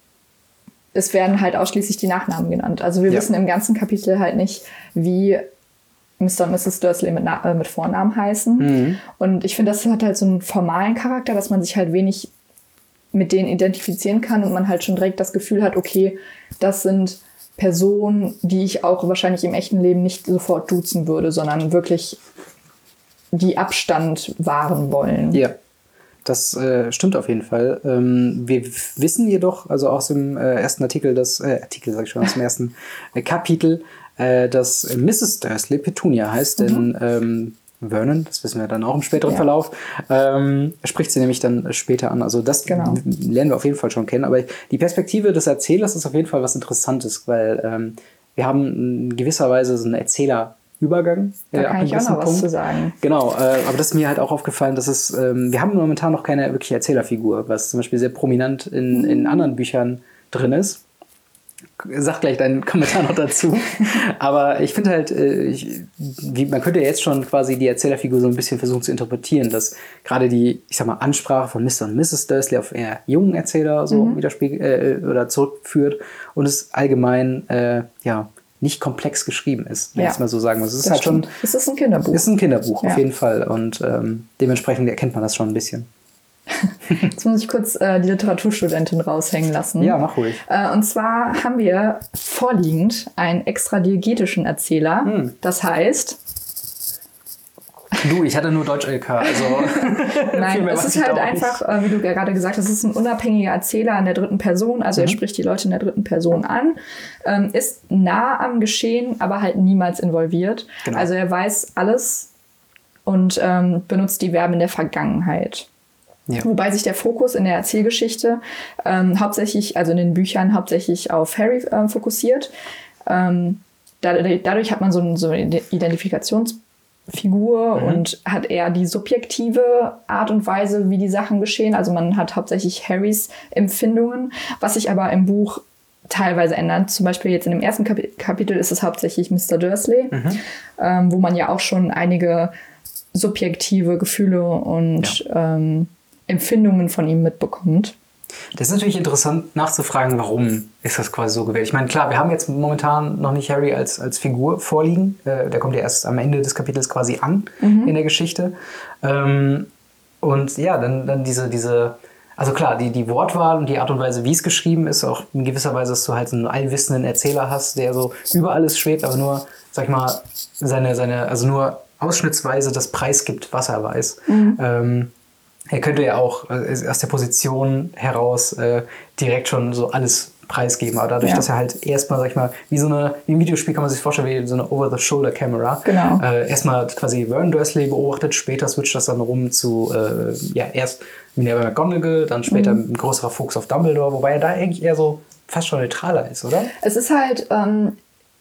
es werden halt ausschließlich die Nachnamen genannt. Also wir ja. wissen im ganzen Kapitel halt nicht, wie Mister und Misses Dursley mit, Na- äh, mit Vornamen heißen. Mhm. Und ich finde, das hat halt so einen formalen Charakter, dass man sich halt wenig mit denen identifizieren kann und man halt schon direkt das Gefühl hat, okay, das sind Personen, die ich auch wahrscheinlich im echten Leben nicht sofort duzen würde, sondern wirklich die Abstand wahren wollen. Ja. Das äh, stimmt auf jeden Fall. Ähm, wir wissen jedoch, also aus dem äh, ersten Artikel, das äh, Artikel sag ich schon, aus dem ersten äh, Kapitel, äh, dass Misses Dursley Petunia heißt, mhm. denn ähm, Vernon, das wissen wir dann auch im späteren ja. Verlauf, ähm, spricht sie nämlich dann später an. Also das genau. lernen wir auf jeden Fall schon kennen. Aber die Perspektive des Erzählers ist auf jeden Fall was Interessantes, weil ähm, wir haben in gewisser Weise so einen Erzähler Übergang. Da äh, kann ich auch noch was zu sagen. Genau, äh, aber das ist mir halt auch aufgefallen, dass es, ähm, wir haben momentan noch keine wirkliche Erzählerfigur, was zum Beispiel sehr prominent in, in anderen Büchern drin ist. Sag gleich deinen Kommentar noch dazu. Aber ich finde halt, äh, ich, wie, man könnte ja jetzt schon quasi die Erzählerfigur so ein bisschen versuchen zu interpretieren, dass gerade die, ich sag mal, Ansprache von Mister und Misses Dursley auf eher jungen Erzähler so mhm. widerspiegelt äh, oder zurückführt und es allgemein, äh, ja, nicht komplex geschrieben ist, wenn ja. ich es mal so sagen muss. Es ist halt schon. Es ist ein Kinderbuch. Es ist ein Kinderbuch, ja. auf jeden Fall. Und ähm, dementsprechend erkennt man das schon ein bisschen. Jetzt muss ich kurz äh, die Literaturstudentin raushängen lassen. Ja, mach ruhig. Äh, und zwar haben wir vorliegend einen extra diegetischen Erzähler. Hm. Das heißt. Du, ich hatte nur Deutsch-L K, also. Nein, es ist halt einfach, äh, wie du ja gerade gesagt hast, es ist ein unabhängiger Erzähler in der dritten Person, also mhm. er spricht die Leute in der dritten Person an, ähm, ist nah am Geschehen, aber halt niemals involviert. Genau. Also er weiß alles und ähm, benutzt die Verben in der Vergangenheit. Ja. Wobei sich der Fokus in der Erzählgeschichte ähm, hauptsächlich, also in den Büchern hauptsächlich auf Harry äh, fokussiert. Ähm, dadurch, dadurch hat man so, so eine Identifikations Figur mhm. und hat eher die subjektive Art und Weise, wie die Sachen geschehen. Also man hat hauptsächlich Harrys Empfindungen, was sich aber im Buch teilweise ändert. Zum Beispiel jetzt in dem ersten Kap- Kapitel ist es hauptsächlich Mister Dursley, mhm. ähm, wo man ja auch schon einige subjektive Gefühle und ja. ähm, Empfindungen von ihm mitbekommt. Das ist natürlich interessant nachzufragen, warum ist das quasi so gewählt. Ich meine, klar, wir haben jetzt momentan noch nicht Harry als, als Figur vorliegen. Äh, der kommt ja erst am Ende des Kapitels quasi an mhm. in der Geschichte. Ähm, und ja, dann, dann diese, diese, also klar, die, die Wortwahl und die Art und Weise, wie es geschrieben ist, auch in gewisser Weise, dass du halt einen allwissenden Erzähler hast, der so über alles schwebt, aber nur, sag ich mal, seine, seine, also nur ausschnittsweise das Preis gibt, was er weiß. Mhm. Ähm, Er könnte ja auch äh, aus der Position heraus äh, direkt schon so alles preisgeben. Aber dadurch, ja. dass er halt erstmal, sag ich mal, wie so eine, wie ein Videospiel kann man sich vorstellen, wie so eine Over-the-Shoulder-Camera. Genau. Äh, erstmal quasi Vernon Dursley beobachtet, später switcht das dann rum zu, äh, ja, erst Minerva McGonagall, dann später mhm. ein größerer Fokus auf Dumbledore, wobei er da eigentlich eher so fast schon neutraler ist, oder? Es ist halt, ähm,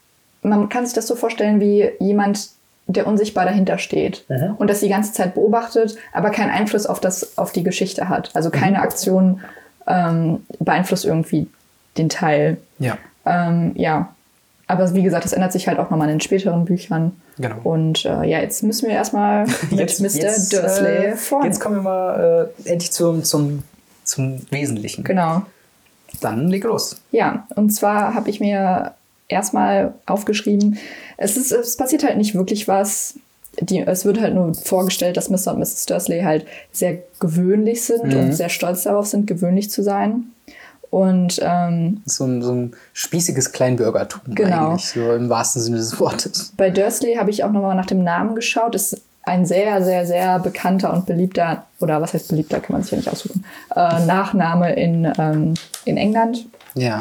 man kann sich das so vorstellen wie jemand, der unsichtbar dahinter steht mhm. und das die ganze Zeit beobachtet, aber keinen Einfluss auf, das, auf die Geschichte hat. Also keine mhm. Aktion ähm, beeinflusst irgendwie den Teil. Ja. Ähm, ja. Aber wie gesagt, das ändert sich halt auch nochmal in den späteren Büchern. Genau. Und äh, ja, jetzt müssen wir erstmal mit jetzt, Mister Jetzt, Dursley äh, vorne. Jetzt kommen wir mal äh, endlich zum, zum, zum Wesentlichen. Genau. Dann leg los. Ja, und zwar habe ich mir erstmal aufgeschrieben, es, ist, es passiert halt nicht wirklich was. Die, es wird halt nur vorgestellt, dass Mister und Misses Dursley halt sehr gewöhnlich sind mhm. und sehr stolz darauf sind, gewöhnlich zu sein. Und ähm, so, ein, so ein spießiges Kleinbürgertum genau. eigentlich, so im wahrsten Sinne des Wortes. Bei Dursley habe ich auch nochmal nach dem Namen geschaut. Das ist ein sehr, sehr, sehr bekannter und beliebter, oder was heißt beliebter, kann man sich ja nicht aussuchen, äh, Nachname in, ähm, in England. Ja.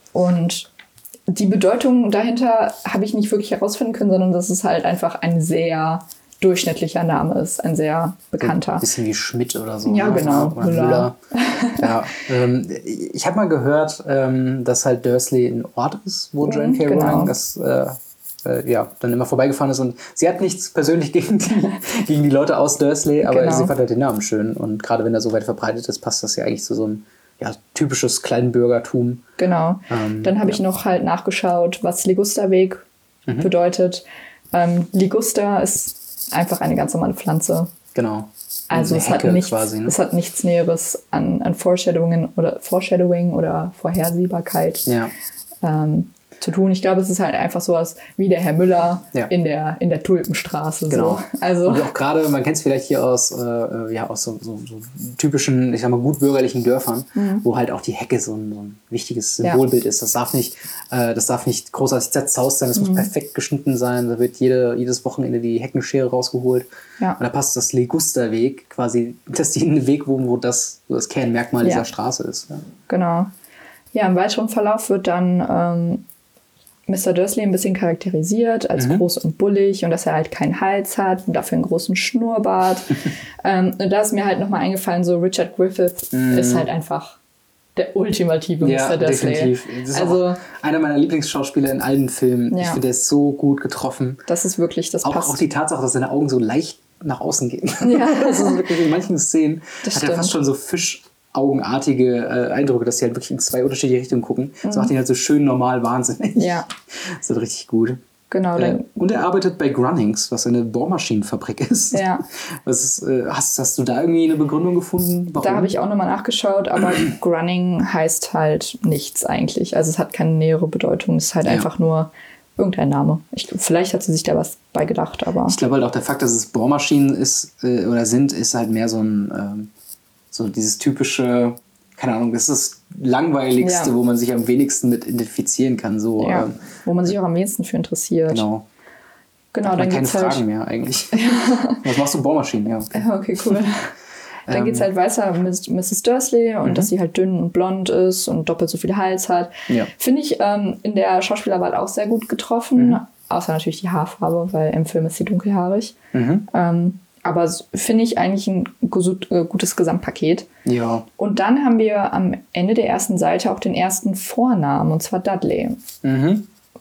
Und die Bedeutung dahinter habe ich nicht wirklich herausfinden können, sondern dass es halt einfach ein sehr durchschnittlicher Name ist, ein sehr bekannter. Ein bisschen wie Schmidt oder so. Ja, ne? genau. Oder Müller. Ja, ähm, ich habe mal gehört, ähm, dass halt Dursley ein Ort ist, wo Joanne K. Genau. Rowling das äh, äh, ja, dann immer vorbeigefahren ist. Und sie hat nichts persönlich gegen die, gegen die Leute aus Dursley, aber genau. sie fand halt den Namen schön. Und gerade wenn er so weit verbreitet ist, passt das ja eigentlich zu so einem ja, typisches Kleinbürgertum. Genau. Ähm, Dann habe ja. ich noch halt nachgeschaut, was Ligusterweg mhm. bedeutet. Ähm, Liguster ist einfach eine ganz normale Pflanze. Genau. Also es hat, nichts, quasi, ne? es hat nichts Näheres an, an Foreshadowing oder Foreshadowing oder Vorhersehbarkeit ja. ähm, zu tun. Ich glaube, es ist halt einfach sowas wie der Herr Müller ja. in der, in der Tulpenstraße. Genau. So. Also und auch gerade, man kennt es vielleicht hier aus, äh, ja, aus so, so, so typischen, ich sag mal, gutbürgerlichen Dörfern, mhm. wo halt auch die Hecke so ein, so ein wichtiges Symbolbild ja. ist. Das darf nicht, äh, das darf nicht großartig zerzaust sein, das mhm. muss perfekt geschnitten sein. Da wird jede, jedes Wochenende die Heckenschere rausgeholt. Ja. Und da passt das Ligusterweg, quasi, dass die einen Weg wohnen, wo das, wo das Kernmerkmal ja. dieser Straße ist. Ja. Genau. Ja, im weiteren Verlauf wird dann ähm, Mister Dursley ein bisschen charakterisiert als mhm. groß und bullig und dass er halt keinen Hals hat und dafür einen großen Schnurrbart. ähm, und da ist mir halt nochmal eingefallen, so Richard Griffith mhm. ist halt einfach der ultimative ja, Mister Dursley. Definitiv. Das ist also auch einer meiner Lieblingsschauspieler in allen Filmen. Ja. Ich finde, der ist so gut getroffen. Das ist wirklich, das auch, passt. Auch die Tatsache, dass seine Augen so leicht nach außen gehen. Ja. Das ist wirklich in manchen Szenen das hat stimmt. er fast schon so Fisch augenartige äh, Eindrücke, dass sie halt wirklich in zwei unterschiedliche Richtungen gucken. Mhm. Das macht ihn halt so schön normal wahnsinnig. Ja. Das ist halt richtig gut. Genau. Äh, und er arbeitet bei Grunnings, was eine Bohrmaschinenfabrik ist. Ja. Was ist äh, hast, hast du da irgendwie eine Begründung gefunden? Warum? Da habe ich auch nochmal nachgeschaut, aber Grunning heißt halt nichts eigentlich. Also es hat keine nähere Bedeutung. Es ist halt ja. einfach nur irgendein Name. Ich, vielleicht hat sie sich da was bei gedacht, aber... Ich glaube halt auch der Fakt, dass es Bohrmaschinen ist äh, oder sind, ist halt mehr so ein... Ähm, so dieses typische, keine Ahnung, das ist das Langweiligste, ja. wo man sich am wenigsten mit identifizieren kann. So, ja, ähm, wo man sich auch am wenigsten für interessiert. Genau. Genau, da dann keine geht's Fragen halt mehr eigentlich. Was machst du Bohrmaschinen? Ja, okay, okay cool. Dann ähm, geht es halt weiter mit Misses Dursley und mhm. dass sie halt dünn und blond ist und doppelt so viel Hals hat. Ja. Finde ich ähm, in der Schauspielerwahl auch sehr gut getroffen. Mhm. Außer natürlich die Haarfarbe, weil im Film ist sie dunkelhaarig. Mhm. Ähm, Aber finde ich eigentlich ein gutes Gesamtpaket. Ja. Und dann haben wir am Ende der ersten Seite auch den ersten Vornamen, und zwar Dudley. Mhm.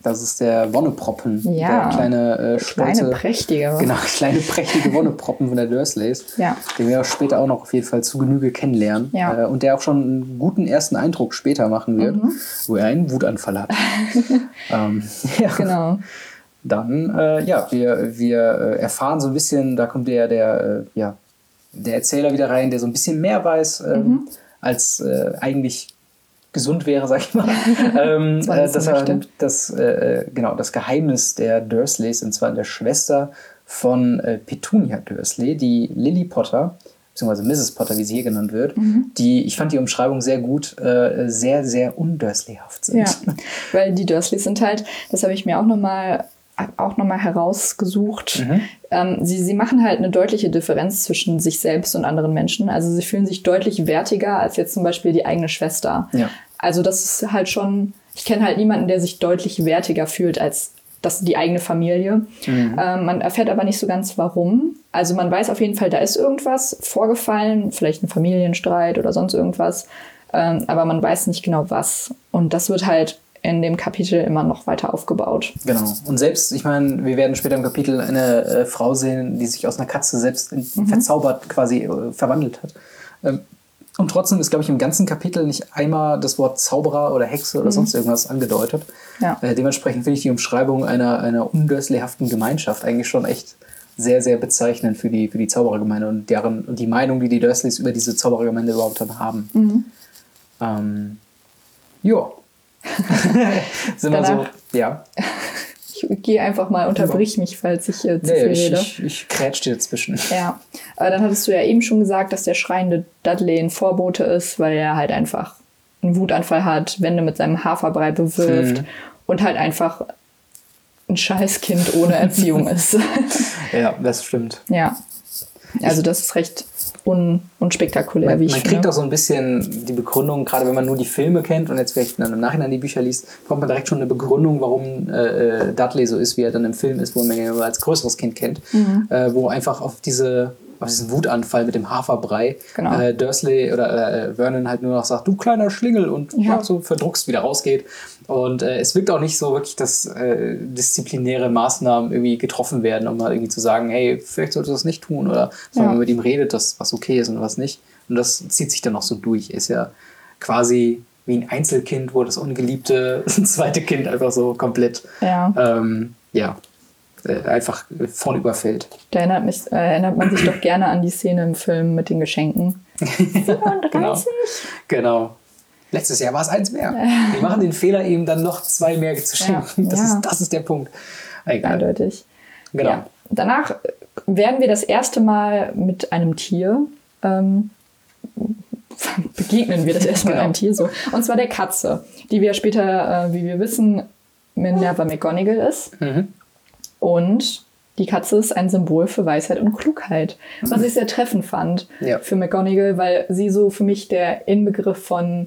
Das ist der Wonneproppen. Ja. Der kleine, äh, stolze, kleine, prächtige. Genau, kleine, prächtige Wonneproppen von der Dursleys. Ja. Den wir auch später auch noch auf jeden Fall zu Genüge kennenlernen. Ja. Äh, und der auch schon einen guten ersten Eindruck später machen wird, mhm. wo er einen Wutanfall hat. ähm, ja. Genau. Dann, äh, ja, wir, wir äh, erfahren so ein bisschen, da kommt der, der, äh, ja, der Erzähler wieder rein, der so ein bisschen mehr weiß, ähm, mhm. als äh, eigentlich gesund wäre, sag ich mal. ähm, äh, dass er das, äh, genau, das Geheimnis der Dursleys, und zwar der Schwester von äh, Petunia Dursley, die Lily Potter, beziehungsweise Misses Potter, wie sie hier genannt wird, mhm. die, ich fand die Umschreibung sehr gut, äh, sehr, sehr undursleyhaft sind. Ja, weil die Dursleys sind halt, das habe ich mir auch nochmal auch noch mal herausgesucht. Mhm. Ähm, sie, sie machen halt eine deutliche Differenz zwischen sich selbst und anderen Menschen. Also sie fühlen sich deutlich wertiger als jetzt zum Beispiel die eigene Schwester. Ja. Also das ist halt schon, ich kenne halt niemanden, der sich deutlich wertiger fühlt als das, die eigene Familie. Mhm. Ähm, man erfährt aber nicht so ganz, warum. Also man weiß auf jeden Fall, da ist irgendwas vorgefallen, vielleicht ein Familienstreit oder sonst irgendwas. Ähm, aber man weiß nicht genau was. Und das wird halt in dem Kapitel immer noch weiter aufgebaut. Genau. Und selbst, ich meine, wir werden später im Kapitel eine äh, Frau sehen, die sich aus einer Katze selbst in, mhm. verzaubert quasi äh, verwandelt hat. Ähm, und trotzdem ist, glaube ich, im ganzen Kapitel nicht einmal das Wort Zauberer oder Hexe oder mhm. sonst irgendwas angedeutet. Ja. Äh, dementsprechend finde ich die Umschreibung einer, einer undursleyhaften Gemeinschaft eigentlich schon echt sehr, sehr bezeichnend für die, für die Zauberergemeinde und, deren, und die Meinung, die die Dursleys über diese Zauberergemeinde überhaupt dann haben. Mhm. Ähm, ja. Sind wir so, ja. Ich gehe einfach mal, unterbrich mich, falls ich äh, zu nee, viel ich, rede. Ich, ich krätsch dir dazwischen. Ja, aber dann hattest du ja eben schon gesagt, dass der schreiende Dudley ein Vorbote ist, weil er halt einfach einen Wutanfall hat, Wände mit seinem Haferbrei bewirft hm. und halt einfach ein Scheißkind ohne Erziehung ist. Ja, das stimmt. Ja, also das ist recht un- unspektakulär, man, wie ich man finde. kriegt auch so ein bisschen die Begründung, gerade wenn man nur die Filme kennt und jetzt vielleicht dann im Nachhinein die Bücher liest, bekommt man direkt schon eine Begründung, warum äh, Dudley so ist, wie er dann im Film ist, wo man ihn als größeres Kind kennt, mhm. äh, wo einfach auf diese auf diesen Wutanfall mit dem Haferbrei genau. äh, Dursley oder äh, Vernon halt nur noch sagt, du kleiner Schlingel, und ja. Ja, so verdruckst wieder rausgeht. Und äh, es wirkt auch nicht so wirklich, dass äh, disziplinäre Maßnahmen irgendwie getroffen werden, um mal irgendwie zu sagen, hey, vielleicht solltest du das nicht tun, oder wenn ja. man mit ihm redet, dass was okay ist und was nicht. Und das zieht sich dann noch so durch. Er ist ja quasi wie ein Einzelkind, wo das ungeliebte zweite Kind einfach so komplett ja, ähm, ja äh, einfach vorn überfällt. Da erinnert, mich, äh, erinnert man sich doch gerne an die Szene im Film mit den Geschenken. siebenunddreißig Genau. Genau. Letztes Jahr war es eins mehr. Wir machen den Fehler, ihm dann noch zwei mehr zu schenken. Ja, das, ja. Ist, das ist der Punkt. Egal. Eindeutig. Genau. Ja. Danach werden wir das erste Mal mit einem Tier ähm, begegnen wir das erste Mal genau. einem Tier so. Und zwar der Katze, die wir später, äh, wie wir wissen, Minerva McGonagall ist. Mhm. Und die Katze ist ein Symbol für Weisheit und Klugheit, was ich sehr treffend fand ja. für McGonagall, weil sie so für mich der Inbegriff von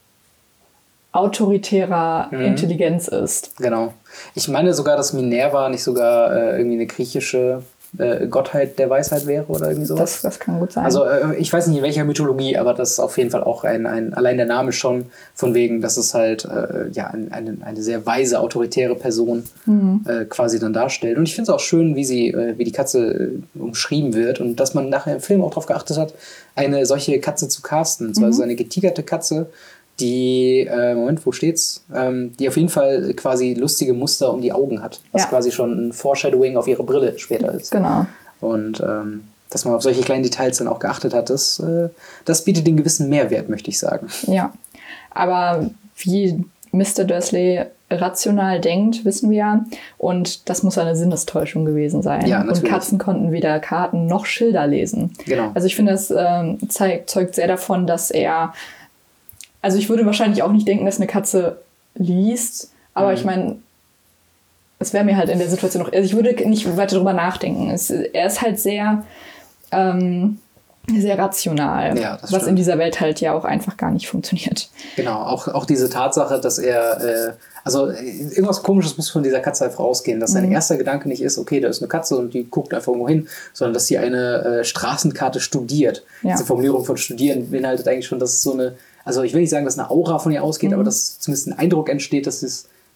autoritärer mhm. Intelligenz ist. Genau. Ich meine sogar, dass Minerva nicht sogar äh, irgendwie eine griechische äh, Gottheit der Weisheit wäre oder irgendwie sowas. Das, das kann gut sein. Also äh, ich weiß nicht in welcher Mythologie, aber das ist auf jeden Fall auch ein, ein allein der Name schon von wegen, dass es halt äh, ja, ein, eine, eine sehr weise, autoritäre Person mhm. äh, quasi dann darstellt. Und ich finde es auch schön, wie sie, äh, wie die Katze äh, umschrieben wird und dass man nachher im Film auch darauf geachtet hat, eine solche Katze zu casten. Und zwar mhm. so eine getigerte Katze, die, äh, Moment, wo steht's? Ähm, die auf jeden Fall quasi lustige Muster um die Augen hat. Was ja. quasi schon ein Foreshadowing auf ihre Brille später ist. Genau. Und ähm, dass man auf solche kleinen Details dann auch geachtet hat, das, äh, das bietet den gewissen Mehrwert, möchte ich sagen. Ja, aber wie Mister Dursley rational denkt, wissen wir ja. Und das muss eine Sinnestäuschung gewesen sein. Ja, natürlich. Und Katzen konnten weder Karten noch Schilder lesen. Genau. Also ich finde, das ähm, zeigt, zeugt sehr davon, dass er... Also ich würde wahrscheinlich auch nicht denken, dass eine Katze liest, aber mhm. ich meine, es wäre mir halt in der Situation noch, also ich würde nicht weiter drüber nachdenken. Es, er ist halt sehr, ähm, sehr rational, ja, das was stimmt. in dieser Welt halt ja auch einfach gar nicht funktioniert. Genau, auch, auch diese Tatsache, dass er, äh, also irgendwas Komisches muss von dieser Katze einfach ausgehen, dass sein mhm. erster Gedanke nicht ist, okay, da ist eine Katze und die guckt einfach irgendwo hin, sondern dass sie eine äh, Straßenkarte studiert. Ja. Diese Formulierung von studieren beinhaltet eigentlich schon, dass es so eine, also ich will nicht sagen, dass eine Aura von ihr ausgeht, mhm. aber dass zumindest ein Eindruck entsteht, dass es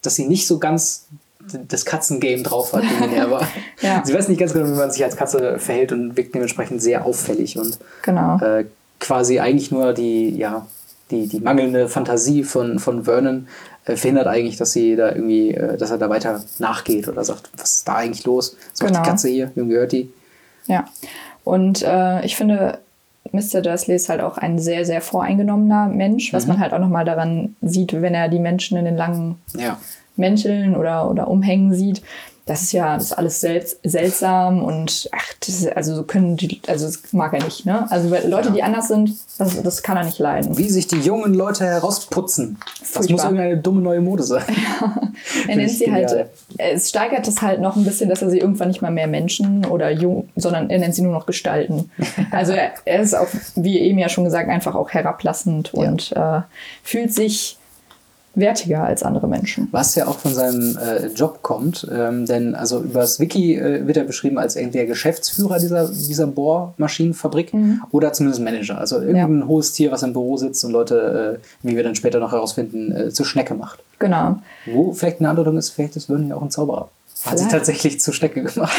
dass sie nicht so ganz das Katzengame drauf hat, wie er war. Ja. Sie weiß nicht ganz genau, wie man sich als Katze verhält und wirkt dementsprechend sehr auffällig und genau. äh, quasi eigentlich nur die, ja, die, die mangelnde Fantasie von, von Vernon äh, verhindert eigentlich, dass sie da irgendwie, äh, dass er da weiter nachgeht oder sagt, was ist da eigentlich los? Was macht genau. die Katze hier? Wem gehört die? Ja. Und äh, ich finde, Mister Dursley ist halt auch ein sehr, sehr voreingenommener Mensch, was mhm. man halt auch nochmal daran sieht, wenn er die Menschen in den langen ja. Mänteln oder, oder Umhängen sieht. Das ist ja das ist alles selbst, seltsam und ach, das ist, also können die, also das mag er nicht, ne? Also Leute, ja. die anders sind, das, das kann er nicht leiden. Wie sich die jungen Leute herausputzen. Furchtbar. Das muss irgendeine dumme neue Mode sein. Ja. Er nennt sie halt, genial. Es steigert es halt noch ein bisschen, dass er sie irgendwann nicht mal mehr Menschen oder jung, sondern er nennt sie nur noch Gestalten. Also er, er ist auch, wie eben ja schon gesagt, einfach auch herablassend ja. und äh, fühlt sich wertiger als andere Menschen. Was ja auch von seinem äh, Job kommt, ähm, denn also übers Wiki äh, wird er beschrieben als entweder Geschäftsführer dieser, dieser Bohrmaschinenfabrik mhm. oder zumindest Manager. Also irgendein ja. hohes Tier, was im Büro sitzt und Leute, äh, wie wir dann später noch herausfinden, äh, zur Schnecke macht. Genau. Wo vielleicht eine Andeutung ist, vielleicht ist Vernon ja auch ein Zauberer. Hat sie tatsächlich zur Schnecke gemacht.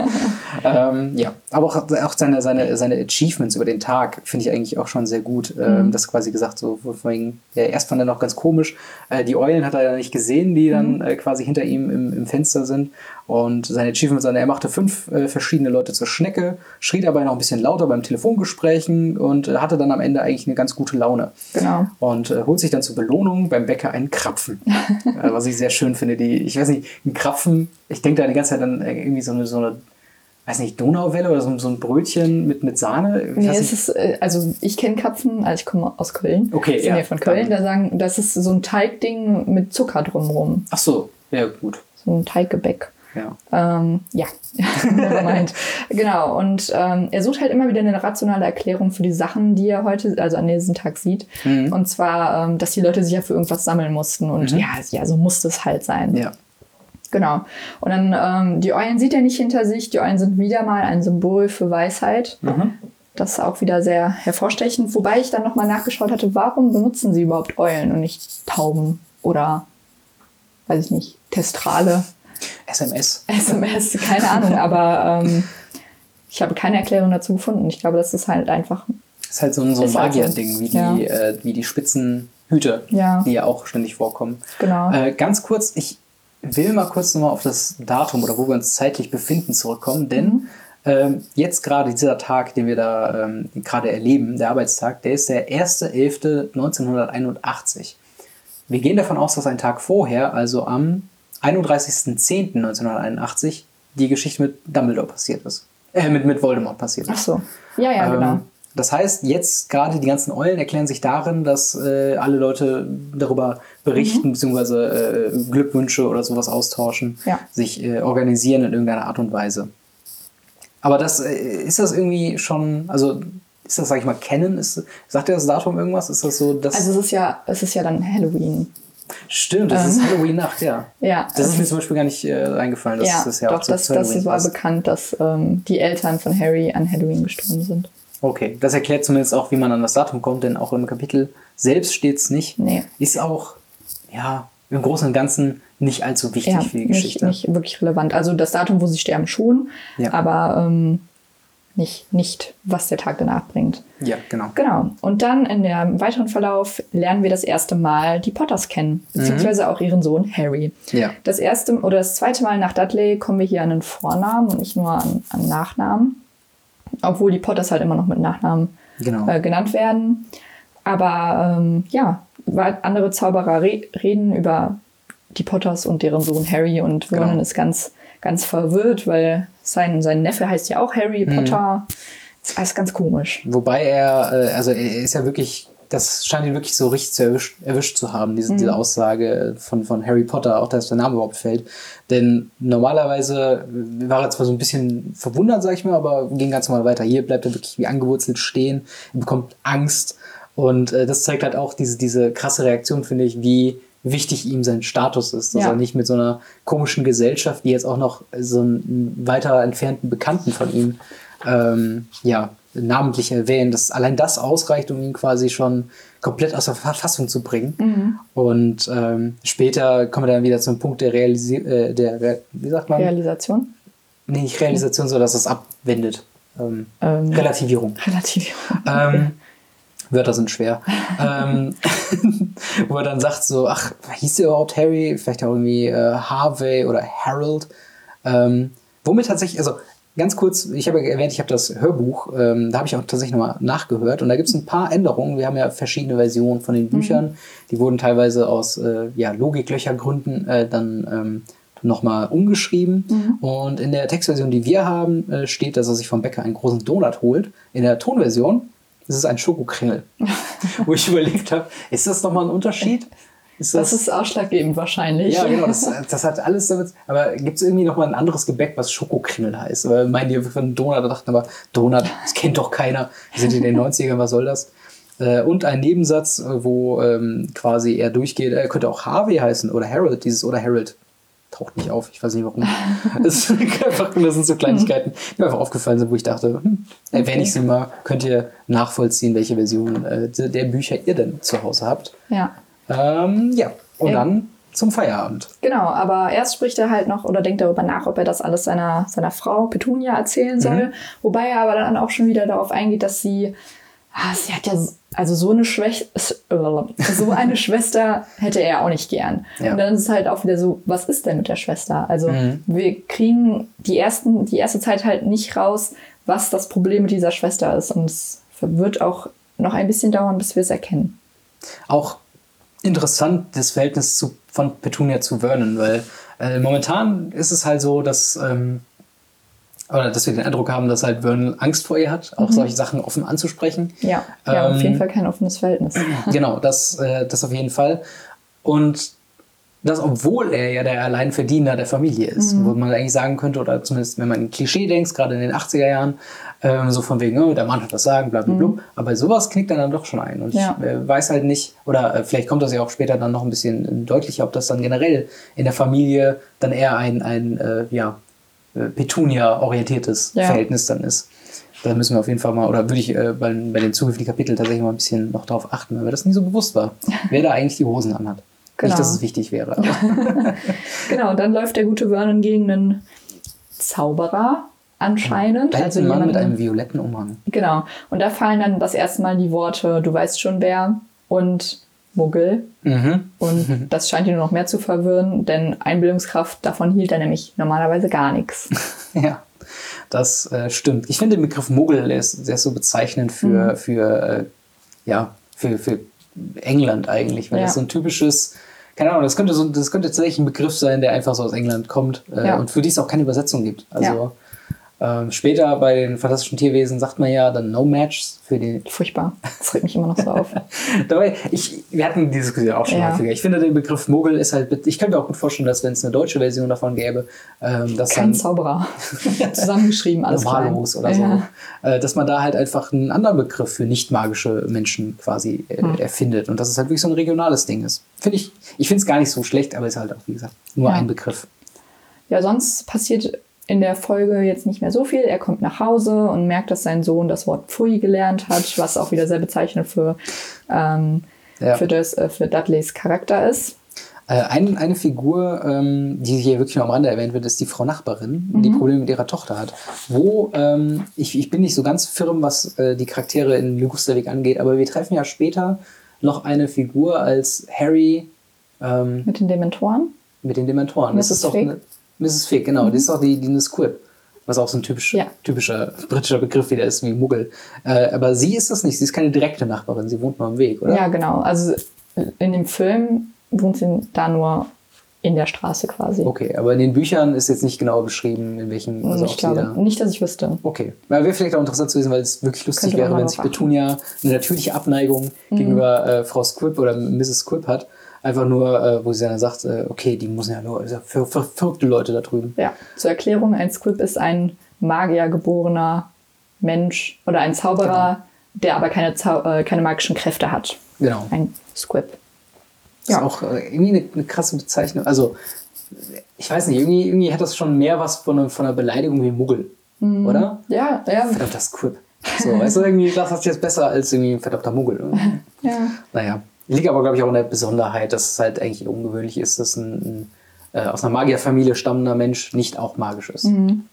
ähm, ja, aber auch, auch seine, seine, seine Achievements über den Tag finde ich eigentlich auch schon sehr gut. Ähm, mhm. Das quasi gesagt, so wegen, ja, erst fand er noch ganz komisch. Äh, die Eulen hat er ja nicht gesehen, die dann mhm. äh, quasi hinter ihm im, im Fenster sind. Und seine Achievements, er machte fünf äh, verschiedene Leute zur Schnecke, schrie dabei noch ein bisschen lauter beim Telefongesprächen und äh, hatte dann am Ende eigentlich eine ganz gute Laune. Genau. Und äh, holt sich dann zur Belohnung beim Bäcker einen Krapfen. äh, was ich sehr schön finde. Die, ich weiß nicht, ein Krapfen, ich denke da die ganze Zeit an irgendwie so eine, so eine weiß nicht, Donauwelle oder so, so ein Brötchen mit, mit Sahne. Nee, es ist, also ich kenne Krapfen, also ich komme aus Köln. Okay, ja. Von Köln, da sagen, das ist so ein Teigding mit Zucker drumherum. Ach so, ja gut. So ein Teiggebäck. Ja. Ähm, ja, meint. Genau, und ähm, er sucht halt immer wieder eine rationale Erklärung für die Sachen, die er heute, also an diesem Tag sieht. Mhm. Und zwar, ähm, dass die Leute sich ja für irgendwas sammeln mussten. Und mhm. ja, ja, so muss das halt sein. Ja. Genau. Und dann, ähm, die Eulen sieht er nicht hinter sich. Die Eulen sind wieder mal ein Symbol für Weisheit. Mhm. Das ist auch wieder sehr hervorstechend. Wobei ich dann nochmal nachgeschaut hatte, warum benutzen sie überhaupt Eulen und nicht Tauben oder, weiß ich nicht, Testrale. S M S. S M S, keine Ahnung, aber ähm, ich habe keine Erklärung dazu gefunden. Ich glaube, das ist halt einfach... Das ist halt so ein, so ein Magier-Ding, wie, ja. die, äh, wie die Spitzenhüte, ja. die ja auch ständig vorkommen. Genau. Äh, ganz kurz, ich will mal kurz nochmal auf das Datum oder wo wir uns zeitlich befinden zurückkommen, denn mhm. ähm, jetzt gerade dieser Tag, den wir da ähm, gerade erleben, der Arbeitstag, der ist der erster elfter neunzehnhunderteinundachtzig. Wir gehen davon aus, dass ein Tag vorher, also am einunddreißigster zehnter neunzehnhunderteinundachtzig, die Geschichte mit Dumbledore passiert ist. Äh, mit, mit Voldemort passiert ist. Ach so. Ja, ja, ähm, genau. Das heißt, jetzt gerade die ganzen Eulen erklären sich darin, dass äh, alle Leute darüber berichten, mhm. beziehungsweise äh, Glückwünsche oder sowas austauschen, ja. sich äh, organisieren in irgendeiner Art und Weise. Aber das, äh, ist das irgendwie schon, also ist das, sag ich mal, kennen? Ist, sagt dir das Datum irgendwas? Ist das so, dass also es ist ja, es ist ja dann Halloween. Stimmt, das ähm, ist Halloween-Nacht, ja. ja. Das ist mir zum Beispiel gar nicht äh, eingefallen. Dass ja, das ja doch, auch zu das, das war bekannt, dass ähm, die Eltern von Harry an Halloween gestorben sind. Okay, das erklärt zumindest auch, wie man an das Datum kommt, denn auch im Kapitel selbst steht es nicht. Nee. Ist auch, ja, im Großen und Ganzen nicht allzu wichtig ja, für die nicht, Geschichte. Nicht wirklich relevant. Also das Datum, wo sie sterben, schon, ja. aber ähm, nicht, nicht, was der Tag danach bringt. Ja, genau. Genau. Und dann in dem weiteren Verlauf lernen wir das erste Mal die Potters kennen, beziehungsweise mhm. auch ihren Sohn Harry. Ja. Das erste oder das zweite Mal nach Dudley kommen wir hier an den Vornamen und nicht nur an, an Nachnamen. Obwohl die Potters halt immer noch mit Nachnamen genau. äh, genannt werden. Aber ähm, ja, andere Zauberer re- reden über die Potters und deren Sohn Harry und Vernon genau. ist ganz, ganz verwirrt, weil sein, sein Neffe heißt ja auch Harry Potter. Mhm. Das ist alles ganz komisch. Wobei er, äh, also er ist ja wirklich, das scheint ihn wirklich so richtig zu erwischt, erwischt zu haben, diese, mhm. diese Aussage von, von Harry Potter, auch dass der Name überhaupt fällt. Denn normalerweise war er zwar so ein bisschen verwundert, sag ich mal, aber ging ganz normal weiter. Hier bleibt er wirklich wie angewurzelt stehen, er bekommt Angst und äh, das zeigt halt auch diese, diese krasse Reaktion, finde ich, wie wichtig ihm sein Status ist, dass ja. er nicht mit so einer komischen Gesellschaft, die jetzt auch noch so einen weiter entfernten Bekannten von ihm ähm, ja, namentlich erwähnen, dass allein das ausreicht, um ihn quasi schon komplett aus der Verfassung zu bringen. Mhm. Und ähm, später kommen wir dann wieder zum Punkt der Realisierung, äh, der, Re wie sagt man? Realisation? Nee, nicht Realisation, sondern dass es abwendet. Ähm, ähm, Relativierung. Relativierung. Ähm, Wörter sind schwer. ähm, wo er dann sagt so, ach, hieß der überhaupt Harry? Vielleicht auch irgendwie äh, Harvey oder Harold. Ähm, womit tatsächlich, also ganz kurz, ich habe ja erwähnt, ich habe das Hörbuch, ähm, da habe ich auch tatsächlich nochmal nachgehört und da gibt es ein paar Änderungen. Wir haben ja verschiedene Versionen von den Büchern. Mhm. Die wurden teilweise aus äh, ja, Logiklöchergründen äh, dann ähm, nochmal umgeschrieben. Mhm. Und in der Textversion, die wir haben, äh, steht, dass er sich vom Bäcker einen großen Donut holt. In der Tonversion ist es ein Schokokringel. Wo ich überlegt habe, ist das nochmal ein Unterschied? Ist das, das ist ausschlaggebend wahrscheinlich. Ja, genau. Das, das hat alles damit. Aber gibt es irgendwie noch mal ein anderes Gebäck, was Schokokringel heißt? Weil meinen die von Donut dachten, aber Donut, das kennt doch keiner. Wir sind in den neunzigern, was soll das? Und ein Nebensatz, wo ähm, quasi er durchgeht, er könnte auch Harvey heißen oder Harold, dieses oder Harold. Taucht nicht auf, ich weiß nicht warum. Das, einfach, das sind so Kleinigkeiten, die mir einfach aufgefallen sind, wo ich dachte, hm, erwähne okay. ich sie mal, könnt ihr nachvollziehen, welche Version äh, der Bücher ihr denn zu Hause habt. Ja. Ähm, ja, und ähm, dann zum Feierabend. Genau, aber erst spricht er halt noch oder denkt darüber nach, ob er das alles seiner, seiner Frau Petunia erzählen soll. Mhm. Wobei er aber dann auch schon wieder darauf eingeht, dass sie, ah, sie hat ja, also so eine Schwäche, so eine Schwester hätte er auch nicht gern. Ja. Und dann ist es halt auch wieder so, was ist denn mit der Schwester? Also mhm. wir kriegen die, ersten, die erste Zeit halt nicht raus, was das Problem mit dieser Schwester ist. Und es wird auch noch ein bisschen dauern, bis wir es erkennen. Auch interessant, das Verhältnis zu, von Petunia zu Vernon, weil äh, momentan ist es halt so, dass, ähm, oder dass wir den Eindruck haben, dass halt Vernon Angst vor ihr hat, auch mhm. solche Sachen offen anzusprechen. Ja, ja ähm, auf jeden Fall kein offenes Verhältnis. Genau, das, äh, das auf jeden Fall. Und das, obwohl er ja der Alleinverdiener der Familie ist, mhm. wo man eigentlich sagen könnte, oder zumindest wenn man in Klischee denkt, gerade in den achtziger Jahren, ähm, so von wegen, oh, der Mann hat das Sagen, blablabla. Mhm. Aber sowas knickt er dann doch schon ein. Und ja. ich äh, weiß halt nicht, oder äh, vielleicht kommt das ja auch später dann noch ein bisschen deutlicher, ob das dann generell in der Familie dann eher ein, ein äh, ja, Petunia-orientiertes ja. Verhältnis dann ist. Da müssen wir auf jeden Fall mal, oder würde ich äh, bei, bei den zukünftigen Kapiteln tatsächlich mal ein bisschen noch darauf achten, weil mir das nie so bewusst war, wer da eigentlich die Hosen anhat. Genau. Nicht, dass es wichtig wäre. Aber genau, und dann läuft der gute Vernon gegen einen Zauberer anscheinend. Also ein Mann mit einem violetten Umhang. Genau, und da fallen dann das erste Mal die Worte, du weißt schon wer und Muggel. Mhm. Und das scheint ihn nur noch mehr zu verwirren, denn Einbildungskraft, davon hielt er nämlich normalerweise gar nichts. Ja, das äh, stimmt. Ich finde den Begriff Muggel, der ist, der ist so bezeichnend für, mhm. für, äh, ja, für, für England eigentlich, weil ja. das so ein typisches, keine Ahnung, das könnte, so, das könnte tatsächlich ein Begriff sein, der einfach so aus England kommt äh, ja. und für die es auch keine Übersetzung gibt. Also ja. ähm, später bei den Fantastischen Tierwesen sagt man ja dann No Match für die... Furchtbar, das regt mich immer noch so auf. Dabei, ich, wir hatten die Diskussion auch schon ja. häufiger. Ich finde, der Begriff Muggel ist halt, ich kann mir auch gut vorstellen, dass wenn es eine deutsche Version davon gäbe, ähm, dass Kein dann, Zauberer, zusammengeschrieben, alles Normalos oder ja. so, äh, dass man da halt einfach einen anderen Begriff für nicht magische Menschen quasi äh, hm. erfindet und dass es halt wirklich so ein regionales Ding ist. Finde ich, ich finde es gar nicht so schlecht, aber es ist halt auch, wie gesagt, nur ja. ein Begriff. Ja, sonst passiert in der Folge jetzt nicht mehr so viel. Er kommt nach Hause und merkt, dass sein Sohn das Wort Pfui gelernt hat, was auch wieder sehr bezeichnend für, ähm, ja. für, das, äh, für Dudleys Charakter ist. Äh, ein, eine Figur, ähm, die hier wirklich nur am Rande erwähnt wird, ist die Frau Nachbarin, mhm. die Probleme mit ihrer Tochter hat. Wo, ähm, ich, ich bin nicht so ganz firm, was äh, die Charaktere in Ligusterweg angeht, aber wir treffen ja später noch eine Figur als Harry... Ähm, mit den Dementoren? Mit den Dementoren. Misses Das ist doch Fig. eine, Misses Fig, genau. Mhm. Die ist doch die, die eine Squib. Was auch so ein typisch, ja. typischer britischer Begriff wieder ist, wie Muggel. Äh, aber sie ist das nicht. Sie ist keine direkte Nachbarin. Sie wohnt nur am Weg, oder? Ja, genau. Also in dem Film wohnt sie da nur in der Straße quasi. Okay, aber in den Büchern ist jetzt nicht genau beschrieben, in welchen... Also ich glaube, da nicht, dass ich wüsste. Okay. Weil wäre vielleicht auch interessant zu wissen, weil es wirklich lustig Könnte wäre, wenn sich Petunia eine natürliche Abneigung mhm. gegenüber äh, Frau Squib oder Misses Squib hat. Einfach nur, äh, wo sie dann sagt, äh, okay, die müssen ja nur also für, für verrückte Leute da drüben. Ja, zur Erklärung, ein Squib ist ein magiergeborener Mensch oder ein Zauberer, genau. der aber keine, Zau äh, keine magischen Kräfte hat. Genau. Ein Squib. Das ja. ist auch äh, irgendwie eine, eine krasse Bezeichnung. Also, ich weiß nicht, irgendwie, irgendwie hat das schon mehr was von, von einer Beleidigung wie Muggel, mhm. oder? Ja, ja. Verdammt, das Squib. So, weißt du, irgendwie, das ist jetzt besser als irgendwie ein verdammter Muggel. Ja. Naja, liegt aber, glaube ich, auch in der Besonderheit, dass es halt eigentlich ungewöhnlich ist, dass ein, ein äh, aus einer Magierfamilie stammender Mensch nicht auch magisch ist. Mhm.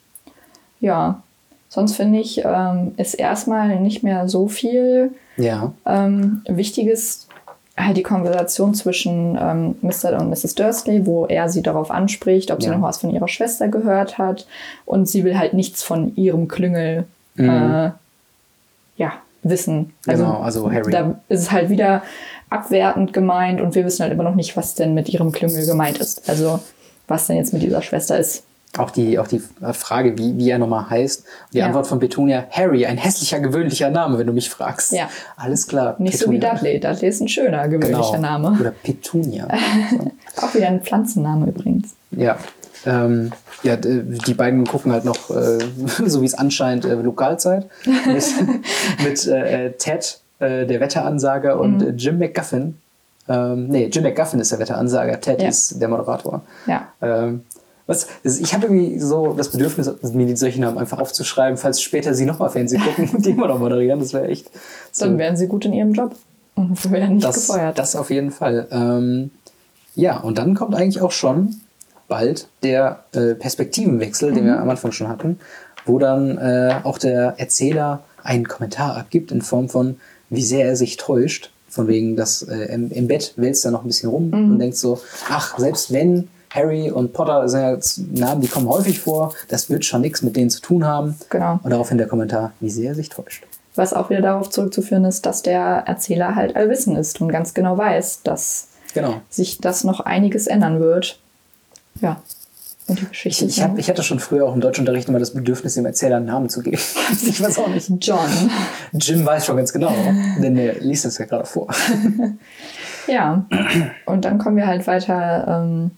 Ja, sonst finde ich, ähm, ist erstmal nicht mehr so viel Ja. ähm, Wichtiges. Halt die Konversation zwischen ähm, Mister und Misses Dursley, wo er sie darauf anspricht, ob sie Ja. noch was von ihrer Schwester gehört hat. Und sie will halt nichts von ihrem Klüngel Mhm. äh, ja, wissen. Genau, also Harry. Da ist es halt wieder abwertend gemeint und wir wissen halt immer noch nicht, was denn mit ihrem Klüngel gemeint ist. Also was denn jetzt mit dieser Schwester ist. Auch die, auch die Frage, wie, wie er nochmal heißt. Die Ja. Antwort von Petunia, Harry, ein hässlicher, gewöhnlicher Name, wenn du mich fragst. Ja. Alles klar. Nicht so wie Dudley. Dudley ist ein schöner, gewöhnlicher Genau. Name. Oder Petunia. Auch wieder ein Pflanzenname übrigens. Ja. Ähm, ja, d- die beiden gucken halt noch, äh, so wie es anscheint, äh, Lokalzeit. Mit, mit äh, Ted, äh, der Wetteransager, und Mhm. äh, Jim McGuffin. Ähm, nee, Jim McGuffin ist der Wetteransager, Ted Ja. ist der Moderator. Ja. Ähm, was, also ich habe irgendwie so das Bedürfnis, mir solche Namen einfach aufzuschreiben, falls später sie nochmal Fernsehen gucken und die immer noch moderieren. Das wäre echt so. Dann wären sie gut in ihrem Job und werden nicht das, gefeuert. das auf jeden Fall. Ähm, ja, und dann kommt eigentlich auch schon bald der äh, Perspektivenwechsel, den Mhm. wir am Anfang schon hatten, wo dann äh, auch der Erzähler einen Kommentar abgibt in Form von, wie sehr er sich täuscht. Von wegen, dass äh, im, im Bett wälzt er noch ein bisschen rum Mhm. und denkt so, ach, selbst wenn Harry und Potter sind ja jetzt Namen, die kommen häufig vor, das wird schon nichts mit denen zu tun haben. Genau. Und daraufhin der Kommentar, wie sehr er sich täuscht. Was auch wieder darauf zurückzuführen ist, dass der Erzähler halt allwissend ist und ganz genau weiß, dass Genau. sich das noch einiges ändern wird. Ja. Und die Ich, Geschichte ich, hab, ich hatte schon früher auch im Deutschunterricht immer das Bedürfnis, dem Erzähler einen Namen zu geben. Ich weiß auch nicht. John. Jim weiß schon ganz genau, denn er liest das ja gerade vor. Ja. Und dann kommen wir halt weiter ähm,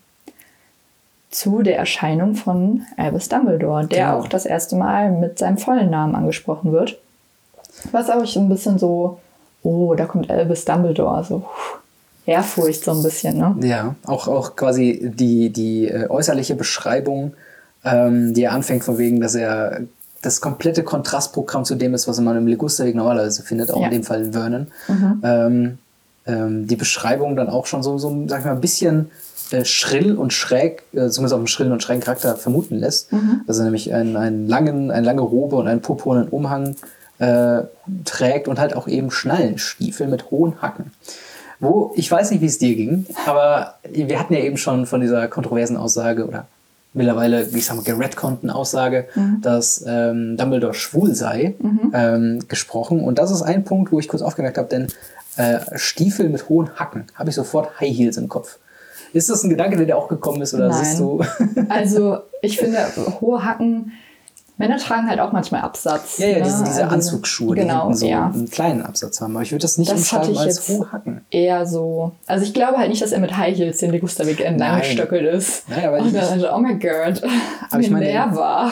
zu der Erscheinung von Albus Dumbledore, der Genau. auch das erste Mal mit seinem vollen Namen angesprochen wird. Was auch ein bisschen so, oh, da kommt Albus Dumbledore, so puh, Ehrfurcht so ein bisschen, ne? Ja, auch, auch quasi die, die äh, äußerliche Beschreibung, ähm, die er anfängt von wegen, dass er das komplette Kontrastprogramm zu dem ist, was man im Ligusterweg normalerweise findet, auch Ja. in dem Fall in Vernon. Mhm. Ähm, ähm, die Beschreibung dann auch schon so, so sag ich mal, ein bisschen äh, schrill und schräg, äh, zumindest auch einen schrillen und schrägen Charakter vermuten lässt. Mhm. Dass er nämlich einen, einen langen, eine lange Robe und einen purpurnen Umhang äh, trägt und halt auch eben Schnallenstiefel mit hohen Hacken. Wo, ich weiß nicht, wie es dir ging, aber wir hatten ja eben schon von dieser kontroversen Aussage oder mittlerweile, ich sag mal, geredconnten Aussage, Mhm. dass ähm, Dumbledore schwul sei, Mhm. ähm, gesprochen. Und das ist ein Punkt, wo ich kurz aufgemerkt habe, denn äh, Stiefel mit hohen Hacken, habe ich sofort High Heels im Kopf. Ist das ein Gedanke, der dir auch gekommen ist, oder Nein. siehst du? Also, ich finde, hohe Hacken, Männer tragen halt auch manchmal Absatz. Ja, ja, ne? diese, diese Also, Anzugsschuhe, die genau, hinten so ja. einen kleinen Absatz haben. Aber ich würde das nicht Das umschreiben hatte ich als jetzt hohe Hacken. eher so. Also ich glaube halt nicht, dass er mit High Heels den Ligusterweg entlang Nein. gestöckelt ist. Nein, aber und ich- dann also, oh mein Gott, Aber ich wie meine- leer war.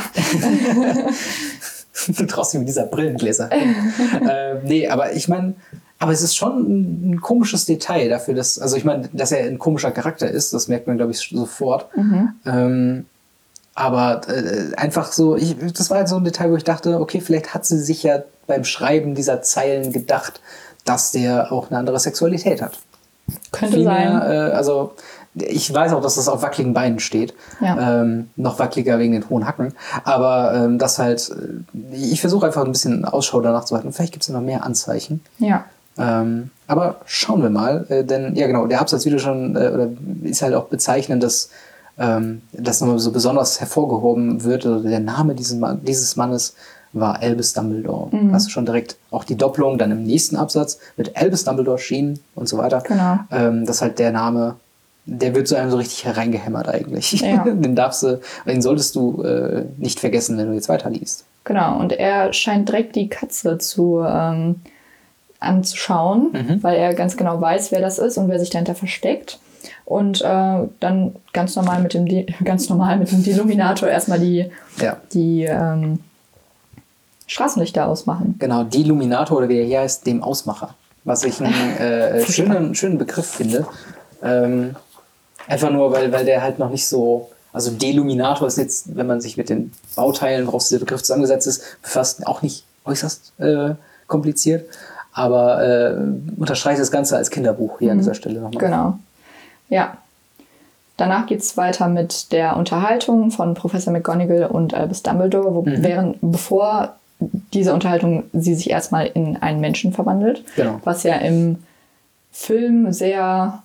Du traust dich mit dieser Brillengläser. äh, nee, aber ich meine, aber es ist schon ein, ein komisches Detail dafür, dass, also ich meine, dass er ein komischer Charakter ist, das merkt man, glaube ich, sofort. Ähm, aber äh, einfach so, ich, das war halt so ein Detail, wo ich dachte, okay, vielleicht hat sie sich ja beim Schreiben dieser Zeilen gedacht, dass der auch eine andere Sexualität hat. Könnte Viel sein. mehr, äh, also ich weiß auch, dass das auf wackeligen Beinen steht. Ja. Ähm, noch wackeliger wegen den hohen Hacken. Aber ähm, das halt, äh, ich versuche einfach ein bisschen Ausschau danach zu halten. Vielleicht gibt es ja noch mehr Anzeichen. Ja. Ähm, aber schauen wir mal. Äh, denn ja genau, der Absatz, wie du schon, äh, oder ist halt auch bezeichnend, dass ähm, das nochmal so besonders hervorgehoben wird. Oder der Name dieses, Mann, dieses Mannes war Albus Dumbledore. Mhm. Hast du schon direkt auch die Doppelung dann im nächsten Absatz mit Albus Dumbledore Sheen und so weiter. Genau. Ähm, das ist halt der Name, der wird so einem so richtig hereingehämmert eigentlich. Ja. Den darfst du, den solltest du äh, nicht vergessen, wenn du jetzt weiterliest. Genau, und er scheint direkt die Katze zu ähm, anzuschauen, Mhm. weil er ganz genau weiß, wer das ist und wer sich dahinter versteckt. Und äh, dann ganz normal mit dem De ganz normal mit dem Deluminator erstmal die, Ja. die ähm, Straßenlichter ausmachen. Genau, Deluminator oder wie er hier heißt, dem Ausmacher. Was ich einen äh, schönen, schönen Begriff finde. Ähm, einfach nur, weil, weil der halt noch nicht so. Also Deluminator ist jetzt, wenn man sich mit den Bauteilen, woraus dieser Begriff zusammengesetzt ist, befasst, auch nicht äußerst äh, kompliziert, aber äh, unterstreicht das Ganze als Kinderbuch hier mhm. an dieser Stelle nochmal. Genau, ja. Danach geht es weiter mit der Unterhaltung von Professor McGonagall und Albus Dumbledore, wo, mhm. während, bevor diese Unterhaltung sie sich erstmal in einen Menschen verwandelt, genau. was ja im Film sehr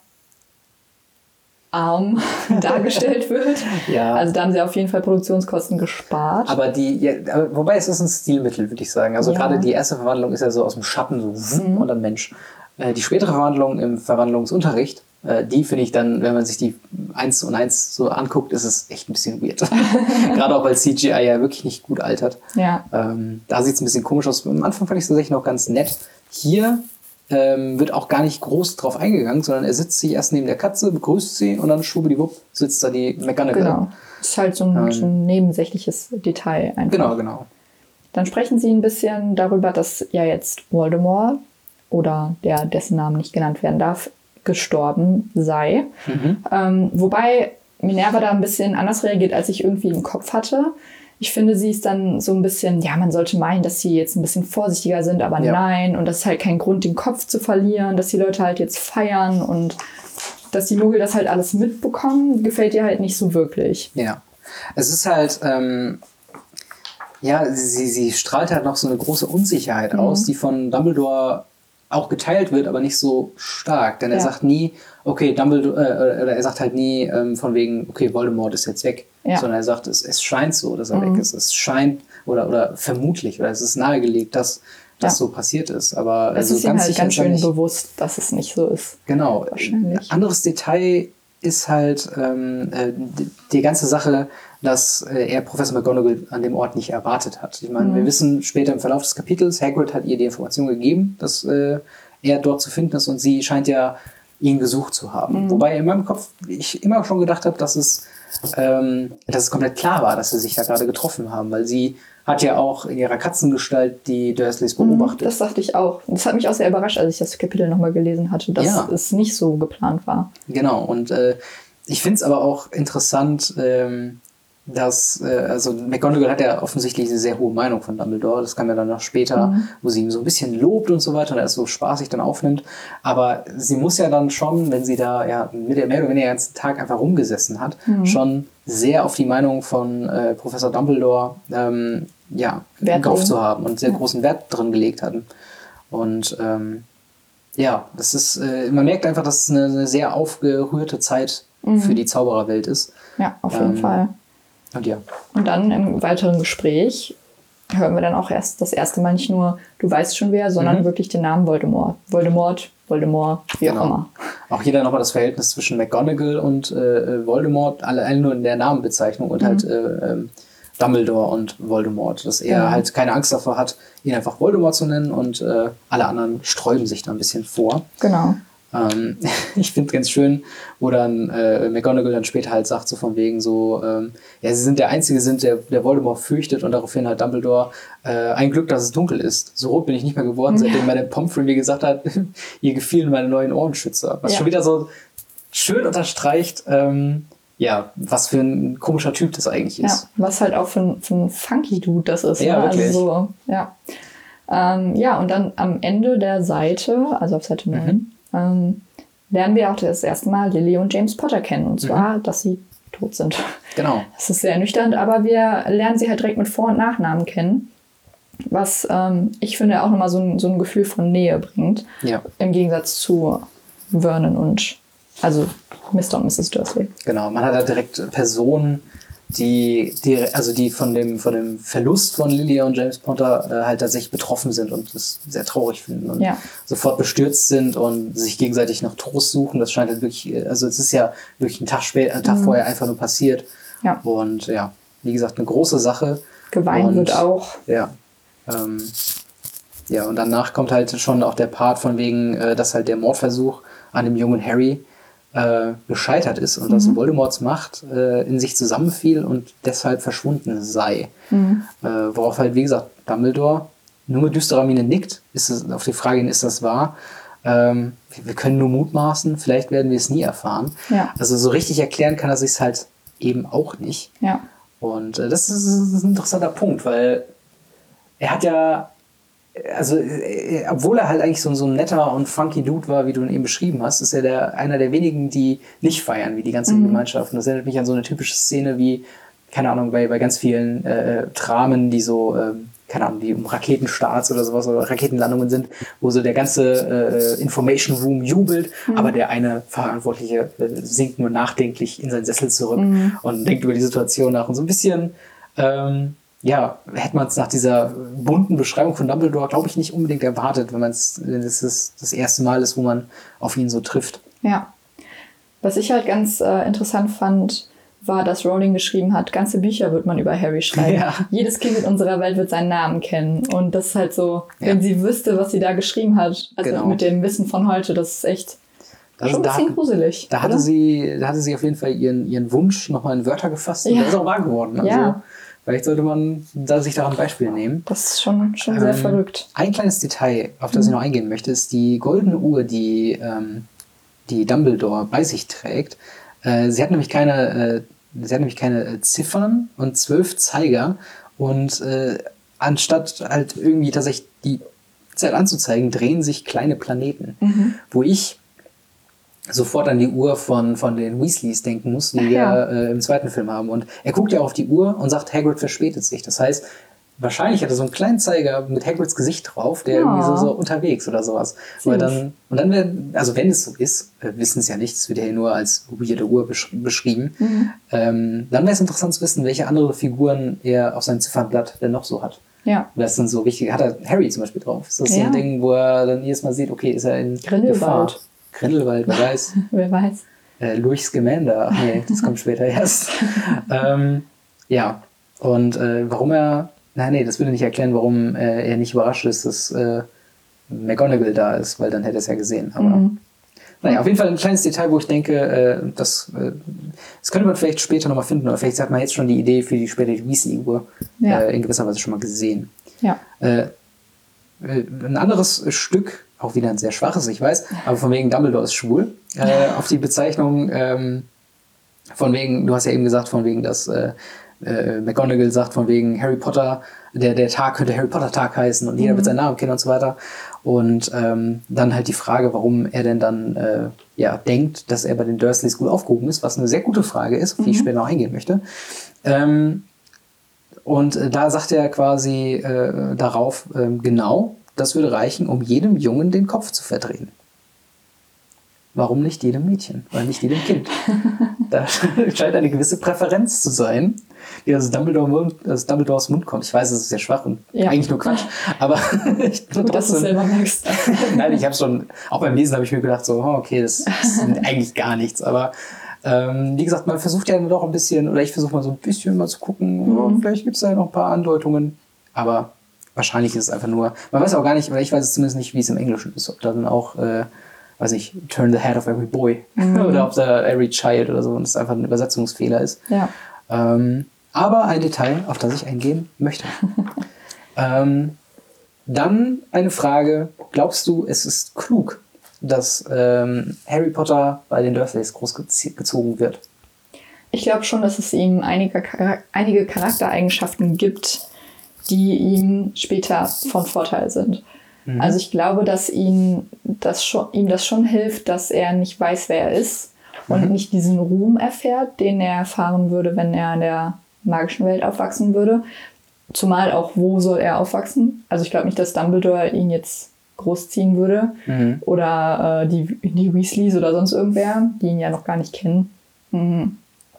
arm dargestellt wird. Ja. Also da haben sie auf jeden Fall Produktionskosten gespart. Aber die, ja, aber, wobei es ist ein Stilmittel, würde ich sagen. Also ja. gerade die erste Verwandlung ist ja so aus dem Schatten so mhm. und dann Mensch. Äh, die spätere Verwandlung im Verwandlungsunterricht, die finde ich dann, wenn man sich die eins und eins so anguckt, ist es echt ein bisschen weird. Gerade auch, weil C G I ja wirklich nicht gut altert. Ja. Ähm, da sieht es ein bisschen komisch aus. Am Anfang fand ich es tatsächlich noch ganz nett. Hier ähm, wird auch gar nicht groß drauf eingegangen, sondern er sitzt sich erst neben der Katze, begrüßt sie und dann schwuppdiwupp sitzt da die McGonagall. Genau. Das ist halt so ein, ähm, so ein nebensächliches Detail einfach. Genau, genau. Dann sprechen sie ein bisschen darüber, dass ja jetzt Voldemort oder der, dessen Namen nicht genannt werden darf, gestorben sei. Mhm. Ähm, wobei Minerva da ein bisschen anders reagiert, als ich irgendwie im Kopf hatte. Ich finde, sie ist dann so ein bisschen, ja, man sollte meinen, dass sie jetzt ein bisschen vorsichtiger sind, aber ja. nein. Und das ist halt kein Grund, den Kopf zu verlieren, dass die Leute halt jetzt feiern und dass die Muggel das halt alles mitbekommen, gefällt ihr halt nicht so wirklich. Ja, es ist halt, ähm, ja, sie, sie strahlt halt noch so eine große Unsicherheit mhm. aus, die von Dumbledore auch geteilt wird, aber nicht so stark. Denn er ja. sagt nie, okay, Dumbledore, äh, oder er sagt halt nie ähm, von wegen, okay, Voldemort ist jetzt weg. Ja. Sondern er sagt, es, es scheint so, dass er mhm. weg ist. Es scheint, oder, oder vermutlich, oder es ist nahegelegt, dass das ja. so passiert ist. Aber es also ist ihm halt ganz schön nicht bewusst, dass es nicht so ist. Genau. Wahrscheinlich. Anderes Detail ist halt ähm, äh, die, die ganze Sache, dass äh, er Professor McGonagall an dem Ort nicht erwartet hat. Ich meine, mhm. wir wissen später im Verlauf des Kapitels, Hagrid hat ihr die Information gegeben, dass äh, er dort zu finden ist und sie scheint ja ihn gesucht zu haben. Mhm. Wobei in meinem Kopf ich immer schon gedacht habe, dass es, ähm, dass es komplett klar war, dass sie sich da gerade getroffen haben, weil sie hat ja auch in ihrer Katzengestalt die Dursleys beobachtet. Das dachte ich auch. Das hat mich auch sehr überrascht, als ich das Kapitel nochmal gelesen hatte, dass ja. es nicht so geplant war. Genau, und äh, ich finde es aber auch interessant, ähm, dass, äh, also McGonagall hat ja offensichtlich eine sehr hohe Meinung von Dumbledore, das kam ja dann noch später, mhm. wo sie ihm so ein bisschen lobt und so weiter und er es so spaßig dann aufnimmt, aber sie muss ja dann schon, wenn sie da ja mit der mehr oder weniger den ganzen Tag einfach rumgesessen hat, mhm. schon sehr auf die Meinung von äh, Professor Dumbledore ähm, ja, gehofft zu haben und sehr ja. großen Wert drin gelegt hatten. Und ähm, ja, das ist, äh, man merkt einfach, dass es eine, eine sehr aufgerührte Zeit mhm. für die Zaubererwelt ist. Ja, auf jeden ähm, Fall. Und ja. Und dann im weiteren Gespräch hören wir dann auch erst das erste Mal nicht nur, du weißt schon wer, sondern mhm. wirklich den Namen Voldemort. Voldemort, Voldemort, wie genau. auch immer. Auch hier dann nochmal das Verhältnis zwischen McGonagall und äh, Voldemort, alle, alle nur in der Namenbezeichnung und mhm. halt äh, äh, Dumbledore und Voldemort. Dass er genau. halt keine Angst davor hat, ihn einfach Voldemort zu nennen und äh, alle anderen sträuben sich da ein bisschen vor. Genau. Ähm, ich finde ganz schön, wo dann äh, McGonagall dann später halt sagt, so von wegen so, ähm, ja, sie sind der Einzige, sind, der, der Voldemort fürchtet und daraufhin hat Dumbledore äh, ein Glück, dass es dunkel ist. So rot bin ich nicht mehr geworden, seitdem ja. meine Pomfrey mir gesagt hat, ihr gefielen meine neuen Ohrenschützer. Was ja. schon wieder so schön unterstreicht, ähm, ja, was für ein komischer Typ das eigentlich ist. Ja, was halt auch für ein, für ein funky Dude das ist. Ja, ne? wirklich. Also so, ja. Ähm, ja, und dann am Ende der Seite, also auf Seite neun, mhm. ähm, lernen wir auch das erste Mal Lily und James Potter kennen. Und zwar, mhm. dass sie tot sind. Genau. Das ist sehr ernüchternd, aber wir lernen sie halt direkt mit Vor- und Nachnamen kennen. Was ähm, ich finde auch nochmal so ein, so ein Gefühl von Nähe bringt. Ja. Im Gegensatz zu Vernon und, also Mister und Misses Dursley. Genau, man hat da direkt Personen, die, die, also die von dem, von dem Verlust von Lily und James Potter äh, halt tatsächlich betroffen sind und das sehr traurig finden und ja. sofort bestürzt sind und sich gegenseitig noch Trost suchen. Das scheint halt wirklich, also es ist ja wirklich einen Tag später, einen Tag mhm. vorher einfach nur passiert. Ja. Und ja, wie gesagt, eine große Sache. Geweint und, wird auch. Ja. Ähm, ja, und danach kommt halt schon auch der Part von wegen, äh, dass halt der Mordversuch an dem jungen Harry Äh, gescheitert ist und mhm. dass Voldemorts Macht äh, in sich zusammenfiel und deshalb verschwunden sei. Mhm. Äh, worauf halt, wie gesagt, Dumbledore nur mit düsterer Miene nickt. Ist es, auf die Frage hin, ist das wahr? Ähm, wir können nur mutmaßen, vielleicht werden wir es nie erfahren. Ja. Also so richtig erklären kann er sich halt eben auch nicht. Ja. Und äh, das, ist, das ist ein interessanter Punkt, weil er hat ja also äh, obwohl er halt eigentlich so, so ein netter und funky Dude war, wie du ihn eben beschrieben hast, ist er der, einer der wenigen, die nicht feiern, wie die ganze mhm. Gemeinschaft. Und das erinnert mich an so eine typische Szene wie, keine Ahnung, bei, bei ganz vielen äh, Dramen, die so, äh, keine Ahnung, die um Raketenstarts oder sowas oder Raketenlandungen sind, wo so der ganze äh, Information Room jubelt, mhm. aber der eine Verantwortliche äh, sinkt nur nachdenklich in seinen Sessel zurück mhm. und denkt über die Situation nach. Und so ein bisschen, ähm, ja, hätte man es nach dieser bunten Beschreibung von Dumbledore, glaube ich, nicht unbedingt erwartet, wenn man es, wenn es das, das erste Mal ist, wo man auf ihn so trifft. Ja. Was ich halt ganz äh, interessant fand, war, dass Rowling geschrieben hat, ganze Bücher wird man über Harry schreiben. Ja. Jedes Kind in unserer Welt wird seinen Namen kennen. Und das ist halt so, ja. wenn sie wüsste, was sie da geschrieben hat, also genau. mit dem Wissen von heute, das ist echt also schon ein bisschen da, gruselig. Da hatte, sie, da hatte sie auf jeden Fall ihren, ihren Wunsch nochmal in Wörter gefasst und ja. der ist auch wahr geworden. Also ja. vielleicht sollte man da sich daran ein Beispiel nehmen. Das ist schon, schon sehr ähm, verrückt. Ein kleines Detail, auf das mhm. ich noch eingehen möchte, ist die goldene Uhr, die, ähm, die Dumbledore bei sich trägt. Äh, sie hat nämlich keine... Äh, Sie hat nämlich keine Ziffern und zwölf Zeiger und äh, anstatt halt irgendwie tatsächlich die Zeit anzuzeigen, drehen sich kleine Planeten. Mhm. Wo ich sofort an die Uhr von, von den Weasleys denken muss, die Ach, wir ja. äh, im zweiten Film haben. Und er guckt ja auf die Uhr und sagt, Hagrid verspätet sich. Das heißt, wahrscheinlich hat er so einen kleinen Zeiger mit Hagrids Gesicht drauf, der ja. irgendwie so, so unterwegs oder sowas. Weil dann, und dann wäre, also wenn es so ist, wir wissen es ja nicht, es wird ja nur als weirde Uhr besch- beschrieben, mhm. ähm, dann wäre es interessant zu wissen, welche andere Figuren er auf seinem Ziffernblatt denn noch so hat. Ja. Das ist dann so wichtig. Hat er Harry zum Beispiel drauf? Ist das ja. so ein Ding, wo er dann jedes Mal sieht, okay, ist er in Grindelwald. Grindelwald, wer weiß. wer weiß. Äh, Louis Scamander. Ach nee, das kommt später erst. ähm, ja. Und äh, warum er Nein, nee, das würde nicht erklären, warum äh, er nicht überrascht ist, dass äh, McGonagall da ist, weil dann hätte er es ja gesehen. Aber mhm. naja, auf jeden Fall ein kleines Detail, wo ich denke, äh, das, äh, das könnte man vielleicht später nochmal finden. Oder vielleicht hat man jetzt schon die Idee für die spätere Weasley-Uhr ja. äh, in gewisser Weise schon mal gesehen. Ja. Äh, ein anderes Stück, auch wieder ein sehr schwaches, ich weiß, aber von wegen Dumbledore ist schwul, äh, auf die Bezeichnung ähm, von wegen, du hast ja eben gesagt, von wegen, dass äh, Äh, McGonagall sagt von wegen Harry Potter, der, der Tag könnte Harry Potter Tag heißen und jeder mhm. wird seinen Namen kennen und so weiter. Und ähm, dann halt die Frage, warum er denn dann äh, ja, denkt, dass er bei den Dursleys gut aufgehoben ist, was eine sehr gute Frage ist, auf die mhm. ich später noch eingehen möchte. Ähm, und äh, da sagt er quasi äh, darauf, äh, genau, das würde reichen, um jedem Jungen den Kopf zu verdrehen. Warum nicht jedem Mädchen? Weil nicht jedem Kind. Da scheint eine gewisse Präferenz zu sein, die aus, Dumbledore, aus Dumbledores Mund kommt. Ich weiß, es ist sehr schwach und ja. eigentlich nur Quatsch. Aber ich Gut, dass du es selber merkst. Nein, ich habe schon, auch beim Lesen habe ich mir gedacht, so, oh, okay, das ist eigentlich gar nichts. Aber ähm, wie gesagt, man versucht ja doch ein bisschen, oder ich versuche mal so ein bisschen mal zu gucken, mhm. oh, vielleicht gibt es da noch ein paar Andeutungen. Aber wahrscheinlich ist es einfach nur, man weiß auch gar nicht, oder ich weiß es zumindest nicht, wie es im Englischen ist, ob da dann auch äh, weiß ich, turn the head of every boy mhm. oder ob da every child oder so und es einfach ein Übersetzungsfehler ist. Ja. Ähm, aber ein Detail, auf das ich eingehen möchte. ähm, dann eine Frage, glaubst du, es ist klug, dass ähm, Harry Potter bei den Dursleys großgezogen wird? Ich glaube schon, dass es ihm einige, einige Charaktereigenschaften gibt, die ihm später von Vorteil sind. Mhm. Also ich glaube, dass ihn das schon, ihm das schon hilft, dass er nicht weiß, wer er ist und mhm. nicht diesen Ruhm erfährt, den er erfahren würde, wenn er in der magischen Welt aufwachsen würde. Zumal auch, wo soll er aufwachsen? Also ich glaube nicht, dass Dumbledore ihn jetzt großziehen würde mhm. oder äh, die, die Weasleys oder sonst irgendwer, die ihn ja noch gar nicht kennen. Mhm.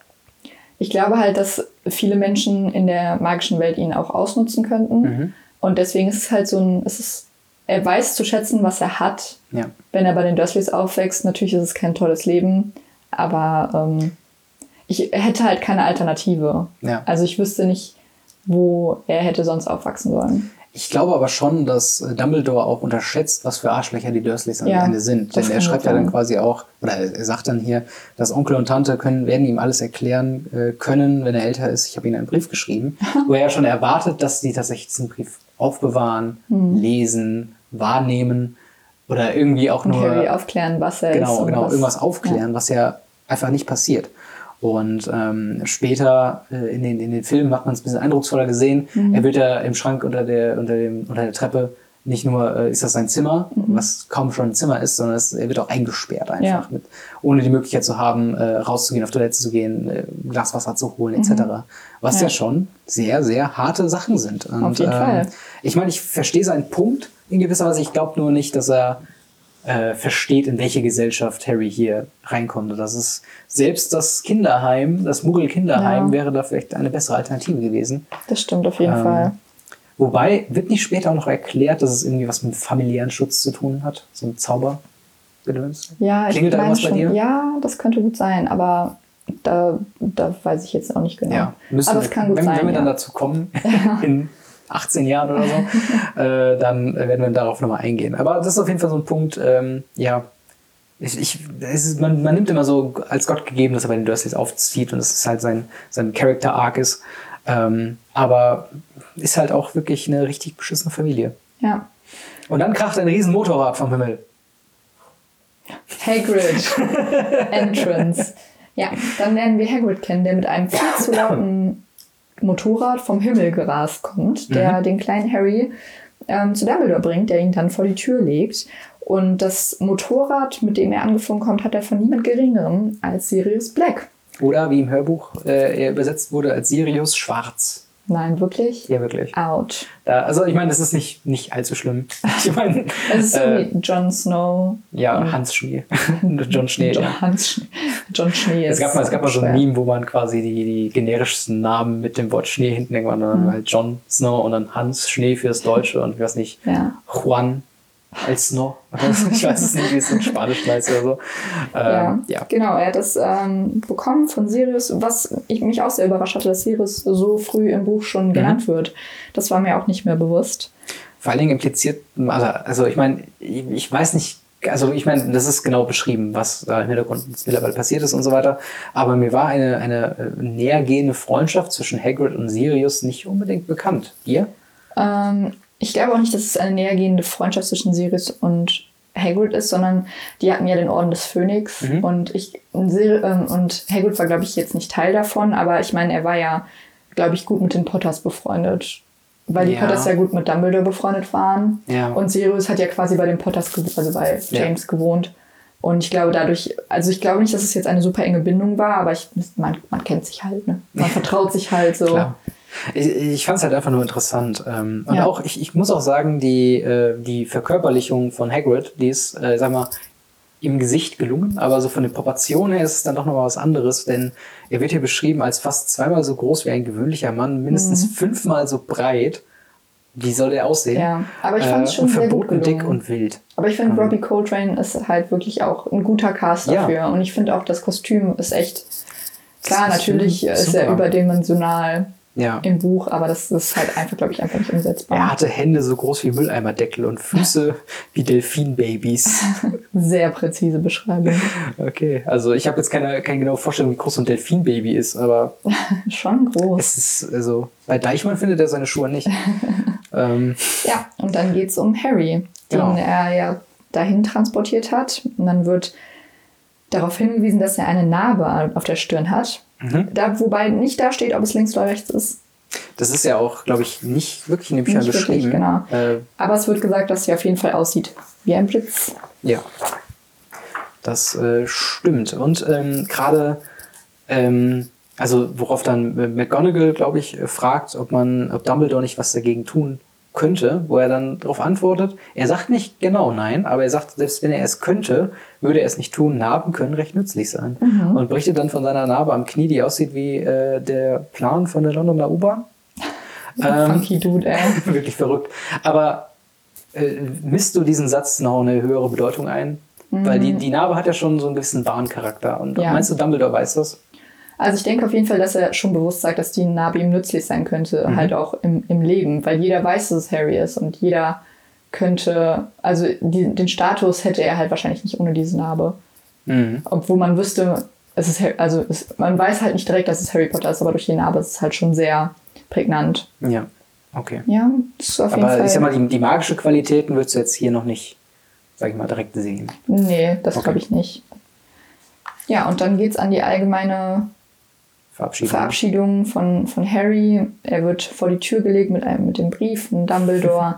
Ich glaube halt, dass viele Menschen in der magischen Welt ihn auch ausnutzen könnten. Mhm. Und deswegen ist es halt so ein, es ist, er weiß zu schätzen, was er hat. Ja. Wenn er bei den Dursleys aufwächst, natürlich ist es kein tolles Leben, aber ähm, ich hätte halt keine Alternative. Ja. Also ich wüsste nicht, wo er hätte sonst aufwachsen sollen. Ich glaube aber schon, dass Dumbledore auch unterschätzt, was für Arschlöcher die Dursleys am ja, Ende sind. Denn er schreibt ja dann quasi auch, oder er sagt dann hier, dass Onkel und Tante können, werden ihm alles erklären äh, können, wenn er älter ist. Ich habe ihnen einen Brief geschrieben, wo er ja schon erwartet, dass die tatsächlich diesen Brief aufbewahren, hm. lesen, wahrnehmen oder irgendwie auch und nur... Harry aufklären, was er genau, ist. Genau, was, irgendwas aufklären, ja. was ja einfach nicht passiert. Und ähm, später äh, in, den, in den Filmen hat man es ein bisschen eindrucksvoller gesehen. Mhm. Er wird ja im Schrank unter der, unter dem, unter der Treppe nicht nur äh, ist das sein Zimmer, Mhm. was kaum schon ein Zimmer ist, sondern es, er wird auch eingesperrt einfach, Ja. mit, ohne die Möglichkeit zu haben, äh, rauszugehen, auf Toilette zu gehen, äh, ein Glas Wasser zu holen, et cetera. Was ja. Ja. ja schon sehr, sehr harte Sachen sind. Und, Auf jeden ähm, Fall. Ich meine, ich verstehe seinen Punkt in gewisser Weise. Ich glaube nur nicht, dass er äh, versteht, in welche Gesellschaft Harry hier reinkommt. Und das ist selbst das Kinderheim, das Muggel-Kinderheim, Ja. wäre da vielleicht eine bessere Alternative gewesen. Das stimmt auf jeden Ähm, Fall. Wobei, wird nicht später auch noch erklärt, dass es irgendwie was mit familiären Schutz zu tun hat? So ein Zaubergedöns? Ja, ich Klingelt da meine irgendwas bei schon, dir? ja, das könnte gut sein, aber da, da weiß ich jetzt auch nicht genau. Ja, müssen aber wir, es kann gut wenn, sein. wenn wir dann ja. dazu kommen, in achtzehn Jahren oder so, äh, dann werden wir darauf nochmal eingehen. Aber das ist auf jeden Fall so ein Punkt, ähm, ja, ich, ich, es ist, man, man nimmt immer so als Gott gegeben, dass er bei den Dursleys aufzieht und dass es halt sein, sein Character-Arc ist. Ähm, aber ist halt auch wirklich eine richtig beschissene Familie. Ja. Und dann kracht ein riesen Motorrad vom Himmel. Hagrid. Entrance. Ja, dann lernen wir Hagrid kennen, der mit einem viel zu lauten Motorrad vom Himmel gerast kommt, der Mhm. den kleinen Harry ähm, zu Dumbledore bringt, der ihn dann vor die Tür legt. Und das Motorrad, mit dem er angeflogen kommt, hat er von niemand Geringerem als Sirius Black. Oder wie im Hörbuch äh, er übersetzt wurde als Sirius Schwarz. Nein, wirklich? Ja, wirklich. Out. Da, also ich meine, das ist nicht, nicht allzu schlimm. Ich meine, Es ist so äh, wie Jon Snow. ja, und Hans Schnee. John Schnee. John, ja. Hans Schnee. John Schnee ist Es gab mal, es gab mal so ein schwer. Meme, wo man quasi die, die generischsten Namen mit dem Wort Schnee hinten irgendwann dann Mhm. halt John Snow und dann Hans Schnee fürs Deutsche und ich weiß nicht, Ja. Juan als Snow. Ich weiß es nicht, wie es in Spanisch heißt oder so. Ähm, Ja, ja. genau. Er hat das ähm, bekommen von Sirius, was ich mich auch sehr überrascht hatte, dass Sirius so früh im Buch schon genannt wird. Das war mir auch nicht mehr bewusst. Vor allen Dingen impliziert, also, also ich meine, ich, ich weiß nicht, also ich meine, das ist genau beschrieben, was da im Hintergrund mittlerweile passiert ist und so weiter, aber mir war eine, eine äh, nähergehende Freundschaft zwischen Hagrid und Sirius nicht unbedingt bekannt. Dir? Ähm, ich glaube auch nicht, dass es eine nähergehende Freundschaft zwischen Sirius und Hagrid ist, sondern die hatten ja den Orden des Phönix Mhm. und ich und, Sir, ähm, und Hagrid war, glaube ich, jetzt nicht Teil davon, aber ich meine, er war ja, glaube ich, gut mit den Potters befreundet. Weil die Ja. Potters ja gut mit Dumbledore befreundet waren. Ja. Und Sirius hat ja quasi bei den Potters, gew- also bei James Ja. gewohnt. Und ich glaube dadurch, also ich glaube nicht, dass es jetzt eine super enge Bindung war, aber ich, man, man kennt sich halt, ne? Man vertraut sich halt so. Klar. Ich, ich fand es halt einfach nur interessant. Ähm, und Ja. auch, ich, ich muss auch sagen, die, äh, die Verkörperlichung von Hagrid, die ist, äh, sag mal, im Gesicht gelungen, aber so von den Proportionen her ist es dann doch noch mal was anderes, denn er wird hier beschrieben als fast zweimal so groß wie ein gewöhnlicher Mann, mindestens Mhm. fünfmal so breit. Wie soll der aussehen? Ja, aber ich fand es Äh, schon und sehr gut verboten gelungen. dick und wild. Aber ich finde, Ähm. Robbie Coltrane ist halt wirklich auch ein guter Cast Ja. dafür. Und ich finde auch, das Kostüm ist echt, klar, Das ist natürlich ist er super. überdimensional Ja. im Buch, aber das ist halt einfach, glaube ich, einfach nicht umsetzbar. Er hatte Hände so groß wie Mülleimerdeckel und Füße wie Delfinbabys. Sehr präzise Beschreibung. Okay, also ich habe jetzt keine, keine genaue Vorstellung, wie groß so ein Delfinbaby ist, aber Schon groß. es ist, also, bei Deichmann findet er seine Schuhe nicht. ähm, Ja, und dann geht es um Harry, den Genau. er ja dahin transportiert hat. Und dann wird darauf hingewiesen, dass er eine Narbe auf der Stirn hat. Mhm. Da, wobei nicht da steht, ob es links oder rechts ist. das ist ja auch, glaube ich, nicht wirklich in den Büchern Nicht wirklich, beschrieben. genau. Äh, Aber es wird gesagt, dass sie auf jeden Fall aussieht wie ein Blitz. ja, das äh, stimmt. Und ähm, gerade, ähm, also worauf dann äh, McGonagall, glaube ich, äh, fragt, ob man, ob Dumbledore nicht was dagegen tun könnte, wo er dann darauf antwortet, er sagt nicht genau nein, aber er sagt, selbst wenn er es könnte, würde er es nicht tun. Narben können recht nützlich sein. Mhm. Und berichtet dann von seiner Narbe am Knie, die aussieht wie äh, der Plan von der Londoner U-Bahn. Ähm, Funky Dude, ey. Wirklich verrückt. Aber äh, misst du diesen Satz noch eine höhere Bedeutung ein? Weil die, die Narbe hat ja schon so einen gewissen Warncharakter. Und Ja. meinst du, Dumbledore weiß das? Also ich denke auf jeden Fall, dass er schon bewusst sagt, dass die Narbe ihm nützlich sein könnte, Mhm. halt auch im, im Leben. Weil jeder weiß, dass es Harry ist und jeder könnte, also die, den Status hätte er halt wahrscheinlich nicht ohne diese Narbe. Mhm. Obwohl man wüsste, es ist, Har- also es, man weiß halt nicht direkt, dass es Harry Potter ist, aber durch die Narbe ist es halt schon sehr prägnant. Ja, okay. Ja, das ist auf jeden Aber Fall. ich sag mal, die, die magische Qualitäten würdest du jetzt hier noch nicht, sag ich mal, direkt sehen. Nee, das Okay. glaube ich nicht. Ja, und dann geht es an die allgemeine Verabschiedung. Verabschiedung von, von Harry. Er wird vor die Tür gelegt mit, einem, mit dem Brief von Dumbledore.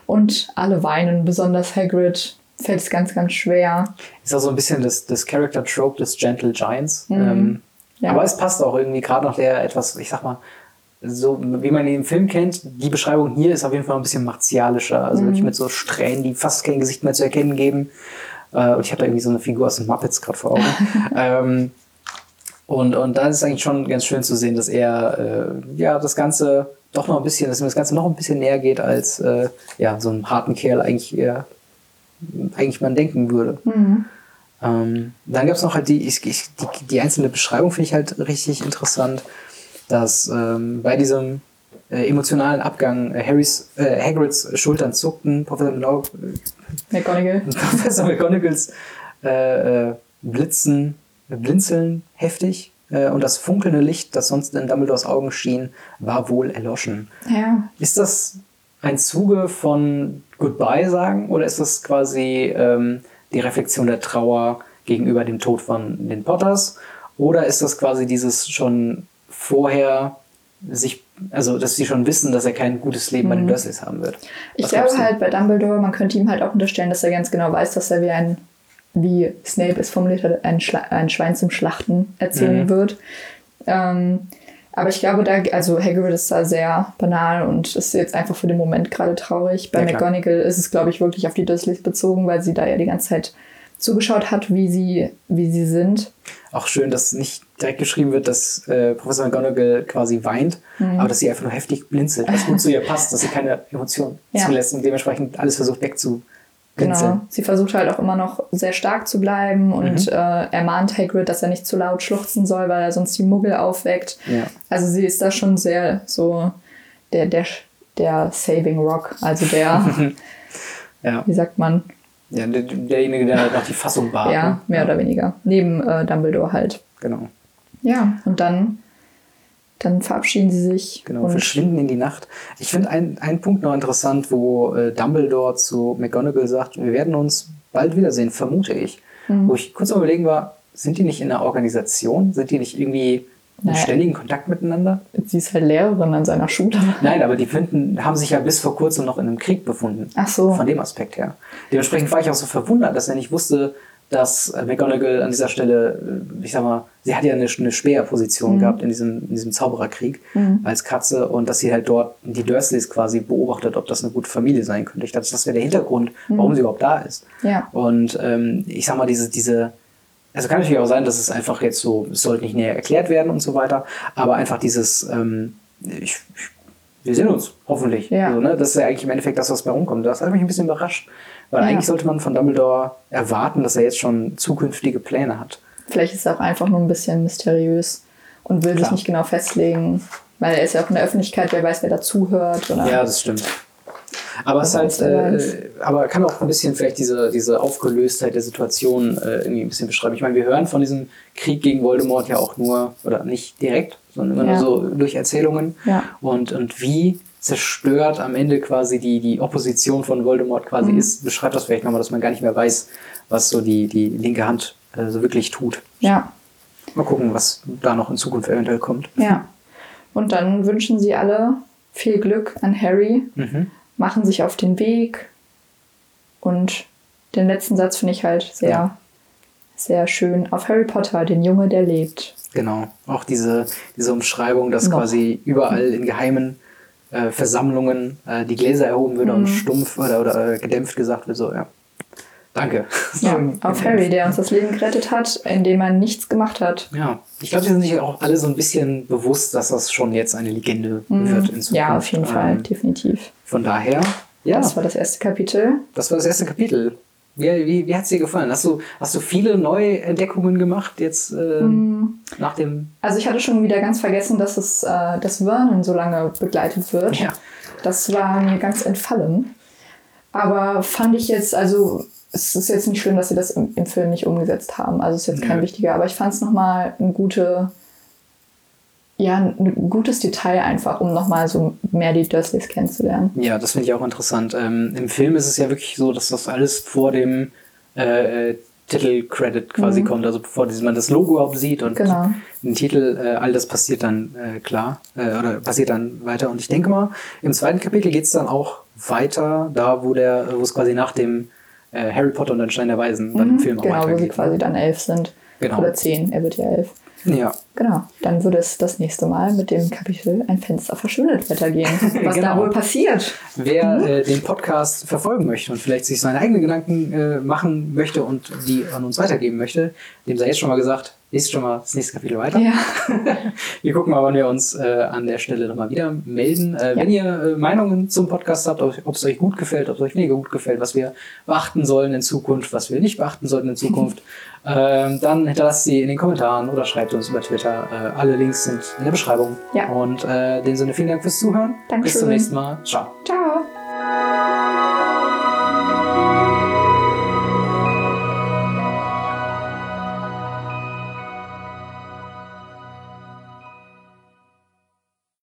Und alle weinen, besonders Hagrid fällt es ganz, ganz schwer. Ist auch so ein bisschen das, das Character-Trope des Gentle Giants. Mhm. Ähm, Ja. Aber es passt auch irgendwie, gerade noch der etwas, ich sag mal, so wie man ihn im Film kennt, die Beschreibung hier ist auf jeden Fall ein bisschen martialischer. Also Mhm. wirklich mit so Strähnen, die fast kein Gesicht mehr zu erkennen geben. Äh, und ich habe da irgendwie so eine Figur aus den Muppets gerade vor Augen. ähm, und, und da ist es eigentlich schon ganz schön zu sehen, dass er äh, ja das Ganze doch noch ein bisschen, dass ihm das Ganze noch ein bisschen näher geht, als äh, ja, so einen harten Kerl eigentlich eher eigentlich man denken würde. Mhm. Ähm, dann gab es noch halt die, ich, ich, die, die einzelne Beschreibung, finde ich halt richtig interessant, dass ähm, bei diesem äh, emotionalen Abgang äh, Harrys, äh, Hagrids Schultern zuckten, Professor McGonagall, McGonagall. Professor McGonagalls äh, äh, Blitzen, äh, Blinzeln heftig äh, und das funkelnde Licht, das sonst in Dumbledores Augen schien, war wohl erloschen. Ja. Ist das ein Zuge von Goodbye sagen oder ist das quasi ähm, die Reflexion der Trauer gegenüber dem Tod von den Potters? Oder ist das quasi dieses schon vorher sich, also dass sie schon wissen, dass er kein gutes Leben mhm. bei den Dursleys haben wird? Ich Was glaube halt bei Dumbledore, man könnte ihm halt auch unterstellen, dass er ganz genau weiß, dass er wie ein, wie Snape es formuliert hat, ein, Schla- ein Schwein zum Schlachten erzählen mhm. wird. Ähm, aber ich glaube, da, also Hagrid ist da sehr banal und ist jetzt einfach für den Moment gerade traurig. Bei ja, McGonagall ist es, glaube ich, wirklich auf die Dursleys bezogen, weil sie da ja die ganze Zeit zugeschaut hat, wie sie, wie sie sind. Auch schön, dass nicht direkt geschrieben wird, dass äh, Professor McGonagall quasi weint, mhm. aber dass sie einfach nur heftig blinzelt, was gut zu ihr passt, dass sie keine Emotionen ja. zulässt und dementsprechend alles versucht wegzu. Genau, sie versucht halt auch immer noch sehr stark zu bleiben und mhm. äh, ermahnt Hagrid, dass er nicht zu laut schluchzen soll, weil er sonst die Muggel aufweckt. Ja. Also sie ist da schon sehr so der, der, der Saving Rock, also der, ja. wie sagt man? Ja, der, derjenige, der halt noch die Fassung war. Ja, mehr ja. oder weniger. Neben äh, Dumbledore halt. Genau. Ja, und dann, dann verabschieden sie sich. Genau, und verschwinden in die Nacht. Ich finde einen, einen Punkt noch interessant, wo äh, Dumbledore zu McGonagall sagt, wir werden uns bald wiedersehen, vermute ich. Mhm. Wo ich kurz mal überlegen war, sind die nicht in einer Organisation? Sind die nicht irgendwie in naja. ständigen Kontakt miteinander? Sie ist halt Lehrerin an seiner Schule. Nein, aber die finden, haben sich ja bis vor kurzem noch in einem Krieg befunden. Ach so. Von dem Aspekt her. Dementsprechend war ich auch so verwundert, dass er nicht wusste, dass McGonagall an dieser Stelle, ich sag mal, sie hat ja eine, eine Speerposition mhm. gehabt in diesem, in diesem Zaubererkrieg mhm. als Katze und dass sie halt dort die Dursleys quasi beobachtet, ob das eine gute Familie sein könnte. Ich dachte, das wäre der Hintergrund, mhm. warum sie überhaupt da ist. Ja. Und ähm, ich sag mal, diese, diese Also kann natürlich auch sein, dass es einfach jetzt so, es sollte nicht näher erklärt werden und so weiter, aber einfach dieses, ähm, ich, ich, wir sehen uns, hoffentlich. Ja. Also, ne? Das ist ja eigentlich im Endeffekt das, was bei rumkommt. Das hat mich ein bisschen überrascht, weil ja. eigentlich sollte man von Dumbledore erwarten, dass er jetzt schon zukünftige Pläne hat. Vielleicht ist er auch einfach nur ein bisschen mysteriös und will sich nicht genau festlegen, weil er ist ja auch in der Öffentlichkeit, wer weiß, wer da zuhört. Oder? Ja, das stimmt. Aber es halt, äh, aber kann auch ein bisschen vielleicht diese, diese Aufgelöstheit der Situation äh, irgendwie ein bisschen beschreiben. Ich meine, wir hören von diesem Krieg gegen Voldemort ja auch nur, oder nicht direkt, sondern immer ja. nur so durch Erzählungen. Ja. Und, und wie zerstört am Ende quasi die, die Opposition von Voldemort quasi mhm. ist, beschreibt das vielleicht nochmal, dass man gar nicht mehr weiß, was so die, die linke Hand äh, so wirklich tut. Ja. Mal gucken, was da noch in Zukunft eventuell kommt. Ja. Und dann wünschen sie alle viel Glück an Harry. Mhm. Machen sich auf den Weg und den letzten Satz finde ich halt sehr, ja. sehr schön. Auf Harry Potter, den Junge, der lebt. Genau, auch diese, diese Umschreibung, dass Noch. quasi überall in geheimen äh, Versammlungen äh, die Gläser erhoben wird mhm. und stumpf oder, oder äh, gedämpft gesagt wird, so, ja. Danke. Ja, auf Harry, der uns das Leben gerettet hat, indem er nichts gemacht hat. Ja, ich glaube, die sind sich auch alle so ein bisschen bewusst, dass das schon jetzt eine Legende mhm. wird in Zukunft. Ja, auf jeden ähm, Fall, definitiv. Von daher, ja. Das war das erste Kapitel. Das war das erste Kapitel. Wie, wie, wie hat es dir gefallen? Hast du, hast du viele neue Entdeckungen gemacht jetzt äh, mm. nach dem... Also ich hatte schon wieder ganz vergessen, dass es äh, dass Vernon so lange begleitet wird. Ja. Das war mir ganz entfallen. Aber fand ich jetzt, also es ist jetzt nicht schlimm, dass sie das im, im Film nicht umgesetzt haben. Also es ist jetzt kein ja. wichtiger, aber ich fand es nochmal eine gute... Ja, ein gutes Detail einfach, um nochmal so mehr die Dursleys kennenzulernen. Ja, das finde ich auch interessant. Ähm, im Film ist es ja wirklich so, dass das alles vor dem äh, Titelcredit quasi mhm. kommt, also bevor man das Logo überhaupt sieht und genau. den Titel, äh, all das passiert dann äh, klar, äh, oder passiert dann weiter. Und ich denke mal, im zweiten Kapitel geht es dann auch weiter, da wo der, wo es quasi nach dem äh, Harry Potter und den Stein der Weisen mhm, dann im Film genau, auch weitergeht. Genau, wo sie quasi dann elf sind. Genau. Oder zehn, er wird ja elf. Ja. Genau, dann würde es das nächste Mal mit dem Kapitel Ein Fenster verschwindet weitergehen. Was genau. da wohl passiert. Wer mhm. äh, den Podcast verfolgen möchte und vielleicht sich seine eigenen Gedanken äh, machen möchte und die an uns weitergeben möchte, dem sei jetzt schon mal gesagt, liest schon mal das nächste Kapitel weiter. Ja. Wir gucken mal, wann wir uns äh, an der Stelle nochmal wieder melden. Äh, ja. Wenn ihr äh, Meinungen zum Podcast habt, ob, ob es euch gut gefällt, ob es euch weniger gut gefällt, was wir beachten sollen in Zukunft, was wir nicht beachten sollten in Zukunft, äh, dann hinterlasst sie in den Kommentaren oder schreibt uns über Twitter. Äh, alle Links sind in der Beschreibung. Ja. Und äh, in dem Sinne vielen Dank fürs Zuhören. Dankeschön. Bis zum nächsten Mal. Ciao. Ciao.